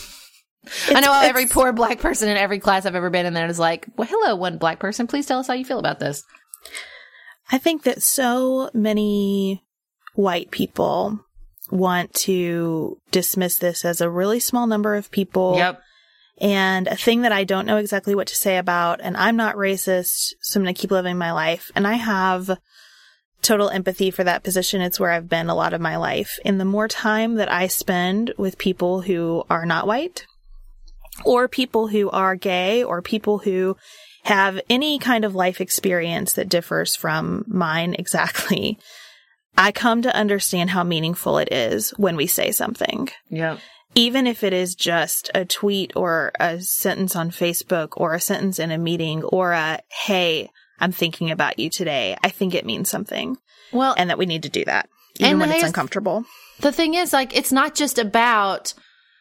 I know every poor Black person in every class I've ever been in there is like, well, hello, one Black person. Please tell us how you feel about this. I think that so many white people want to dismiss this as a really small number of people. Yep. And a thing that I don't know exactly what to say about. And I'm not racist, so I'm going to keep living my life. And I have total empathy for that position. It's where I've been a lot of my life. And the more time that I spend with people who are not white, or people who are gay, or people who have any kind of life experience that differs from mine exactly, I come to understand how meaningful it is when we say something. Yeah. Even if it is just a tweet or a sentence on Facebook or a sentence in a meeting or a, hey, I'm thinking about you today. I think it means something. Well, and that we need to do that, even when it's uncomfortable. The thing is, like, it's not just about,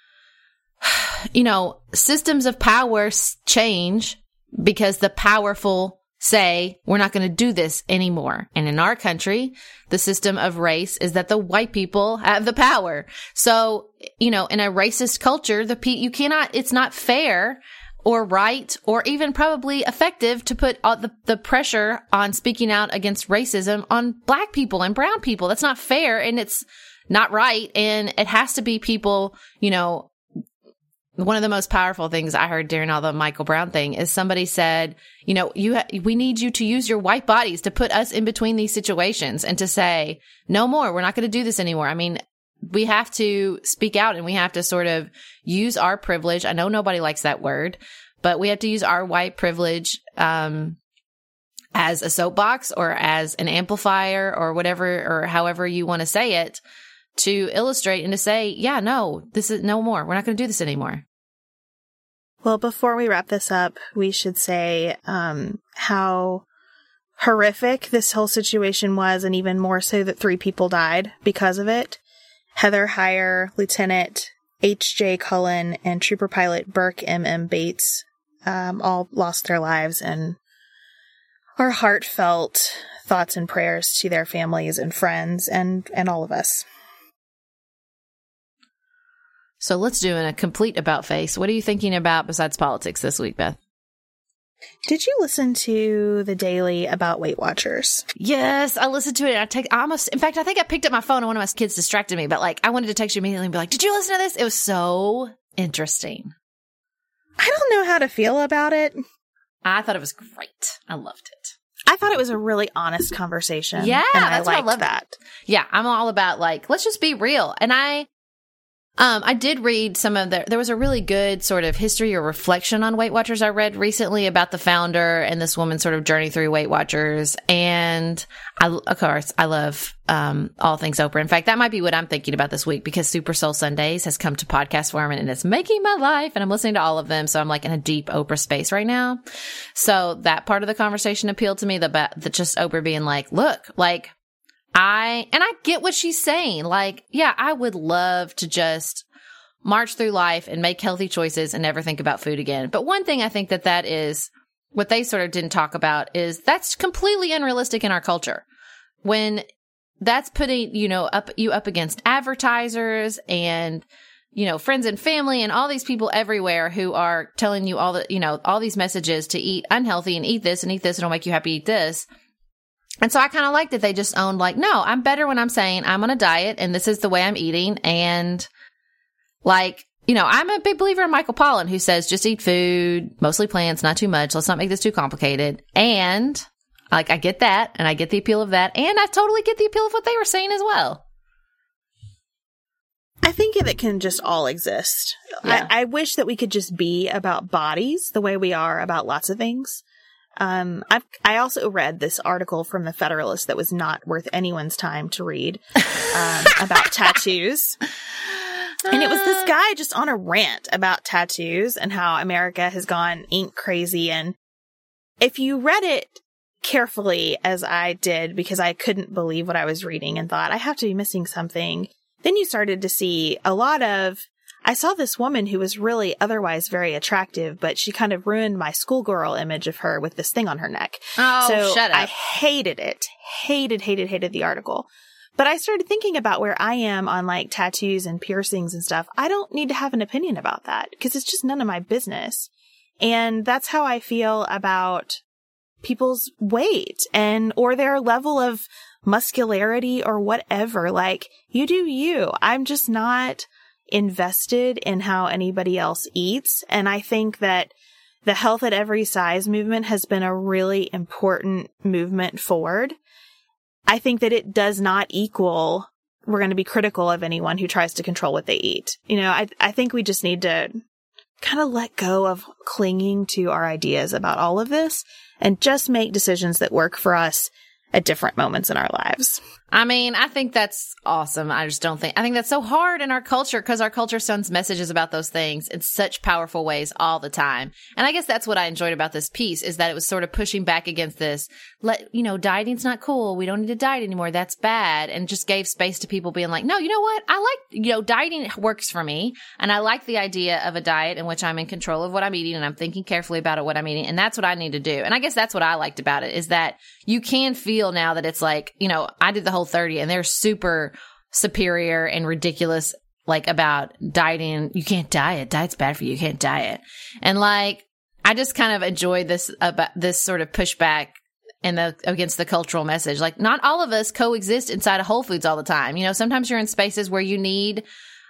you know, systems of power change because the powerful say, we're not going to do this anymore. And in our country, the system of race is that the white people have the power. So, you know, in a racist culture, the pe- you cannot, it's not fair or right or even probably effective to put all the, the pressure on speaking out against racism on Black people and brown people. That's not fair, and it's not right. And it has to be people, you know, one of the most powerful things I heard during all the Michael Brown thing is somebody said, you know, you ha- we need you to use your white bodies to put us in between these situations and to say, no more, we're not going to do this anymore. I mean, we have to speak out, and we have to sort of use our privilege. I know nobody likes that word, but we have to use our white privilege um, as a soapbox or as an amplifier or whatever, or however you want to say it, to illustrate and to say, yeah, no, this is no more. We're not going to do this anymore. Well, before we wrap this up, we should say um, how horrific this whole situation was, and even more so that three people died because of it. Heather Heyer, Lieutenant H J Cullen, and Trooper Pilot Burke M M Bates um, all lost their lives, and our heartfelt thoughts and prayers to their families and friends and, and all of us. So let's do a complete about face. What are you thinking about besides politics this week, Beth? Did you listen to the Daily about Weight Watchers? Yes, I listened to it. I take I almost, in fact, I think I picked up my phone and one of my kids distracted me, but like I wanted to text you immediately and be like, did you listen to this? It was so interesting. I don't know how to feel about it. I thought it was great. I loved it. I thought it was a really honest conversation. Yeah, and that's I what I liked love. that. Yeah, I'm all about like, let's just be real. And I, um, I did read some of the, there was a really good sort of history or reflection on Weight Watchers I read recently about the founder and this woman's sort of journey through Weight Watchers. And I, of course, I love, um, all things Oprah. In fact, that might be what I'm thinking about this week because Super Soul Sundays has come to podcast form and it's making my life and I'm listening to all of them. So I'm like in a deep Oprah space right now. So that part of the conversation appealed to me, the, the just Oprah being like, look, like, I, and I get what she's saying. Like, yeah, I would love to just march through life and make healthy choices and never think about food again. But one thing I think that that is what they sort of didn't talk about is that's completely unrealistic in our culture. When that's putting, you know, up, you up against advertisers and, you know, friends and family and all these people everywhere who are telling you all the, you know, all these messages to eat unhealthy and eat this and eat this. It'll make you happy, eat this. And so I kind of like that they just owned like, no, I'm better when I'm saying I'm on a diet and this is the way I'm eating. And like, you know, I'm a big believer in Michael Pollan who says just eat food, mostly plants, not too much. Let's not make this too complicated. And like, I get that and I get the appeal of that. And I totally get the appeal of what they were saying as well. I think it can just all exist. Yeah. I, I wish that we could just be about bodies the way we are about lots of things. Um, I've, I also read this article from the Federalist that was not worth anyone's time to read, um, about tattoos. And it was this guy just on a rant about tattoos and how America has gone ink crazy. And if you read it carefully, as I did, because I couldn't believe what I was reading and thought I have to be missing something, then you started to see a lot of, I saw this woman who was really otherwise very attractive, but she kind of ruined my schoolgirl image of her with this thing on her neck. Oh, so shut up. I hated it. Hated, hated, hated the article. But I started thinking about where I am on like tattoos and piercings and stuff. I don't need to have an opinion about that because it's just none of my business. And that's how I feel about people's weight and or their level of muscularity or whatever. Like, you do you. I'm just not invested in how anybody else eats. And I think that the health at every size movement has been a really important movement forward. I think that it does not equal, we're going to be critical of anyone who tries to control what they eat. You know, I, I think we just need to kind of let go of clinging to our ideas about all of this and just make decisions that work for us at different moments in our lives. I mean, I think that's awesome. I just don't think, I think that's so hard in our culture because our culture sends messages about those things in such powerful ways all the time. And I guess that's what I enjoyed about this piece is that it was sort of pushing back against this, let, you know, dieting's not cool. We don't need to diet anymore. That's bad. And just gave space to people being like, no, you know what? I like, you know, dieting works for me. And I like the idea of a diet in which I'm in control of what I'm eating and I'm thinking carefully about it, what I'm eating. And that's what I need to do. And I guess that's what I liked about it is that you can feel now that it's like, you know, I did the whole thirty and they're super superior and ridiculous, like about dieting. You can't diet. Diet's bad for you. You can't diet. And like, I just kind of enjoyed this, about this sort of pushback and the, against the cultural message. Like not all of us coexist inside of Whole Foods all the time. You know, sometimes you're in spaces where you need,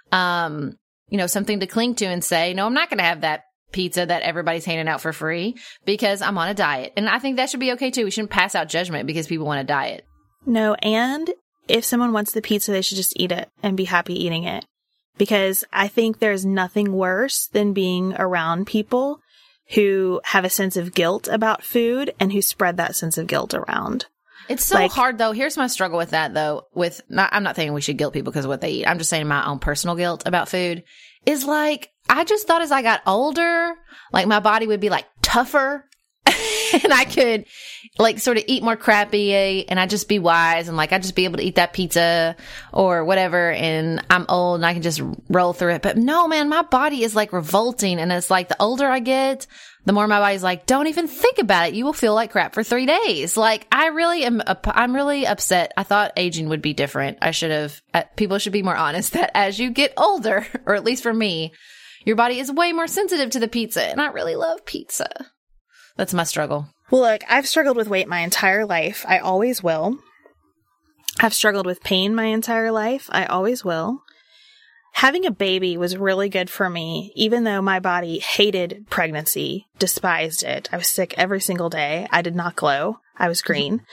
um, you know, something to cling to and say, no, I'm not going to have that pizza that everybody's handing out for free because I'm on a diet. And I think that should be okay too. We shouldn't pass out judgment because people want to diet. No, and if someone wants the pizza, they should just eat it and be happy eating it. Because I think there's nothing worse than being around people who have a sense of guilt about food and who spread that sense of guilt around. It's so like, hard, though. Here's my struggle with that, though. With not, I'm not saying we should guilt people because of what they eat. I'm just saying my own personal guilt about food is like, I just thought as I got older, like my body would be like tougher and I could like sort of eat more crappy and I'd just be wise and like I'd just be able to eat that pizza or whatever. And I'm old and I can just roll through it. But no, man, my body is like revolting. And it's like the older I get, the more my body's like, don't even think about it. You will feel like crap for three days. Like I really am, I'm really upset. I thought aging would be different. I should have, uh, people should be more honest that as you get older, or at least for me, your body is way more sensitive to the pizza. And I really love pizza. That's my struggle. Well, look, I've struggled with weight my entire life. I always will. I've struggled with pain my entire life. I always will. Having a baby was really good for me, even though my body hated pregnancy, despised it. I was sick every single day. I did not glow. I was green.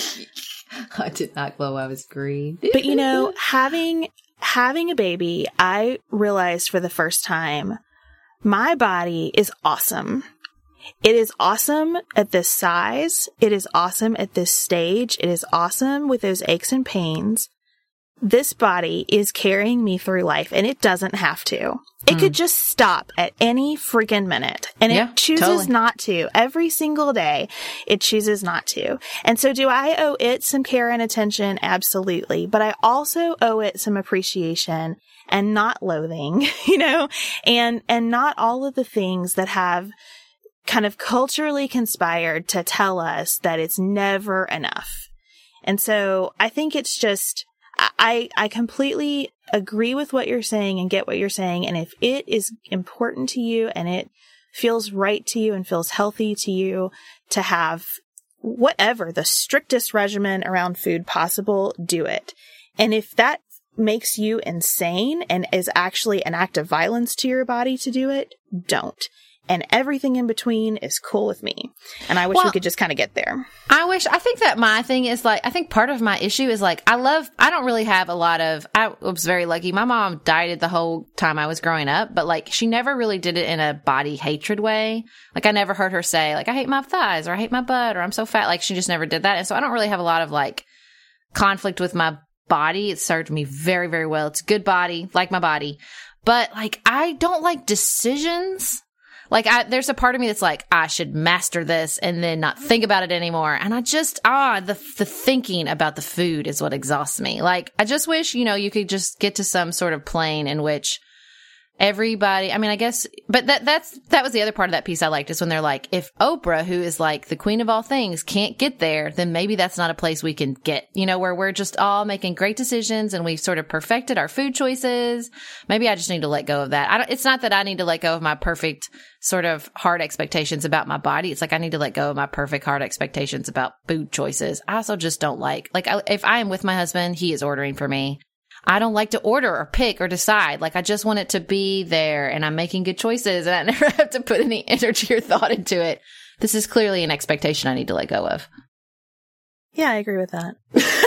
I did not glow. I was green. But, you know, having having a baby, I realized for the first time, my body is awesome. It is awesome at this size. It is awesome at this stage. It is awesome with those aches and pains. This body is carrying me through life, and it doesn't have to. It mm. could just stop at any freaking minute, and yeah, it chooses totally. not to. Every single day, it chooses not to. And so do I owe it some care and attention? Absolutely. But I also owe it some appreciation and not loathing, you know, and, and not all of the things that have kind of culturally conspired to tell us that it's never enough. And so I think it's just, I, I completely agree with what you're saying and get what you're saying. And if it is important to you and it feels right to you and feels healthy to you to have whatever, the strictest regimen around food possible, do it. And if that makes you insane and is actually an act of violence to your body to do it, don't. And everything in between is cool with me. And I wish well, we could just kind of get there. I wish, I think that my thing is like, I think part of my issue is like, I love, I don't really have a lot of, I was very lucky. My mom dieted the whole time I was growing up, but like, she never really did it in a body hatred way. Like, I never heard her say, like, I hate my thighs or I hate my butt or I'm so fat. Like, she just never did that. And so I don't really have a lot of like conflict with my body. It served me very, very well. It's a good body, like my body. But like, I don't like decisions. Like, I, there's a part of me that's like, I should master this and then not think about it anymore. And I just, ah, the the thinking about the food is what exhausts me. Like, I just wish, you know, you could just get to some sort of plane in which everybody, I mean, I guess, but that that's that was the other part of that piece I liked is when they're like, if Oprah, who is like the queen of all things, can't get there, then maybe that's not a place we can get, you know, where we're just all making great decisions and we've sort of perfected our food choices. Maybe I just need to let go of that. I don't, it's not that I need to let go of my perfect sort of hard expectations about my body. It's like I need to let go of my perfect hard expectations about food choices. I also just don't like, like I, if I am with my husband, he is ordering for me. I don't like to order or pick or decide. Like, I just want it to be there and I'm making good choices and I never have to put any energy or thought into it. This is clearly an expectation I need to let go of. Yeah, I agree with that.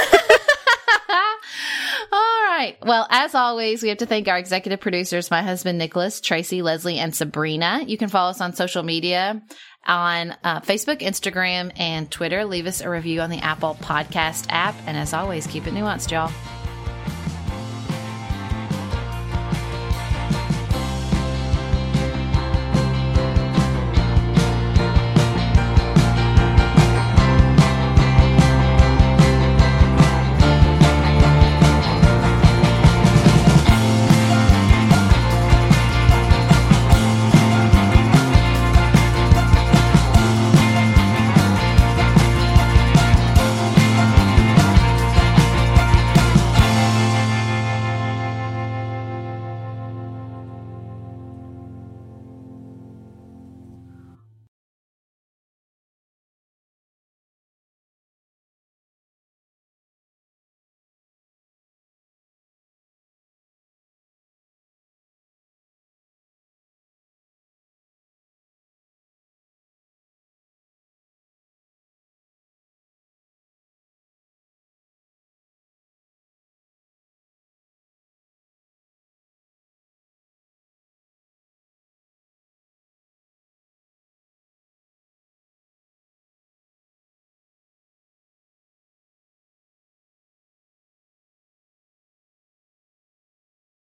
All right. Well, as always, we have to thank our executive producers, my husband, Nicholas, Tracy, Leslie, and Sabrina. You can follow us on social media on uh, Facebook, Instagram, and Twitter. Leave us a review on the Apple Podcast app. And as always, keep it nuanced, y'all.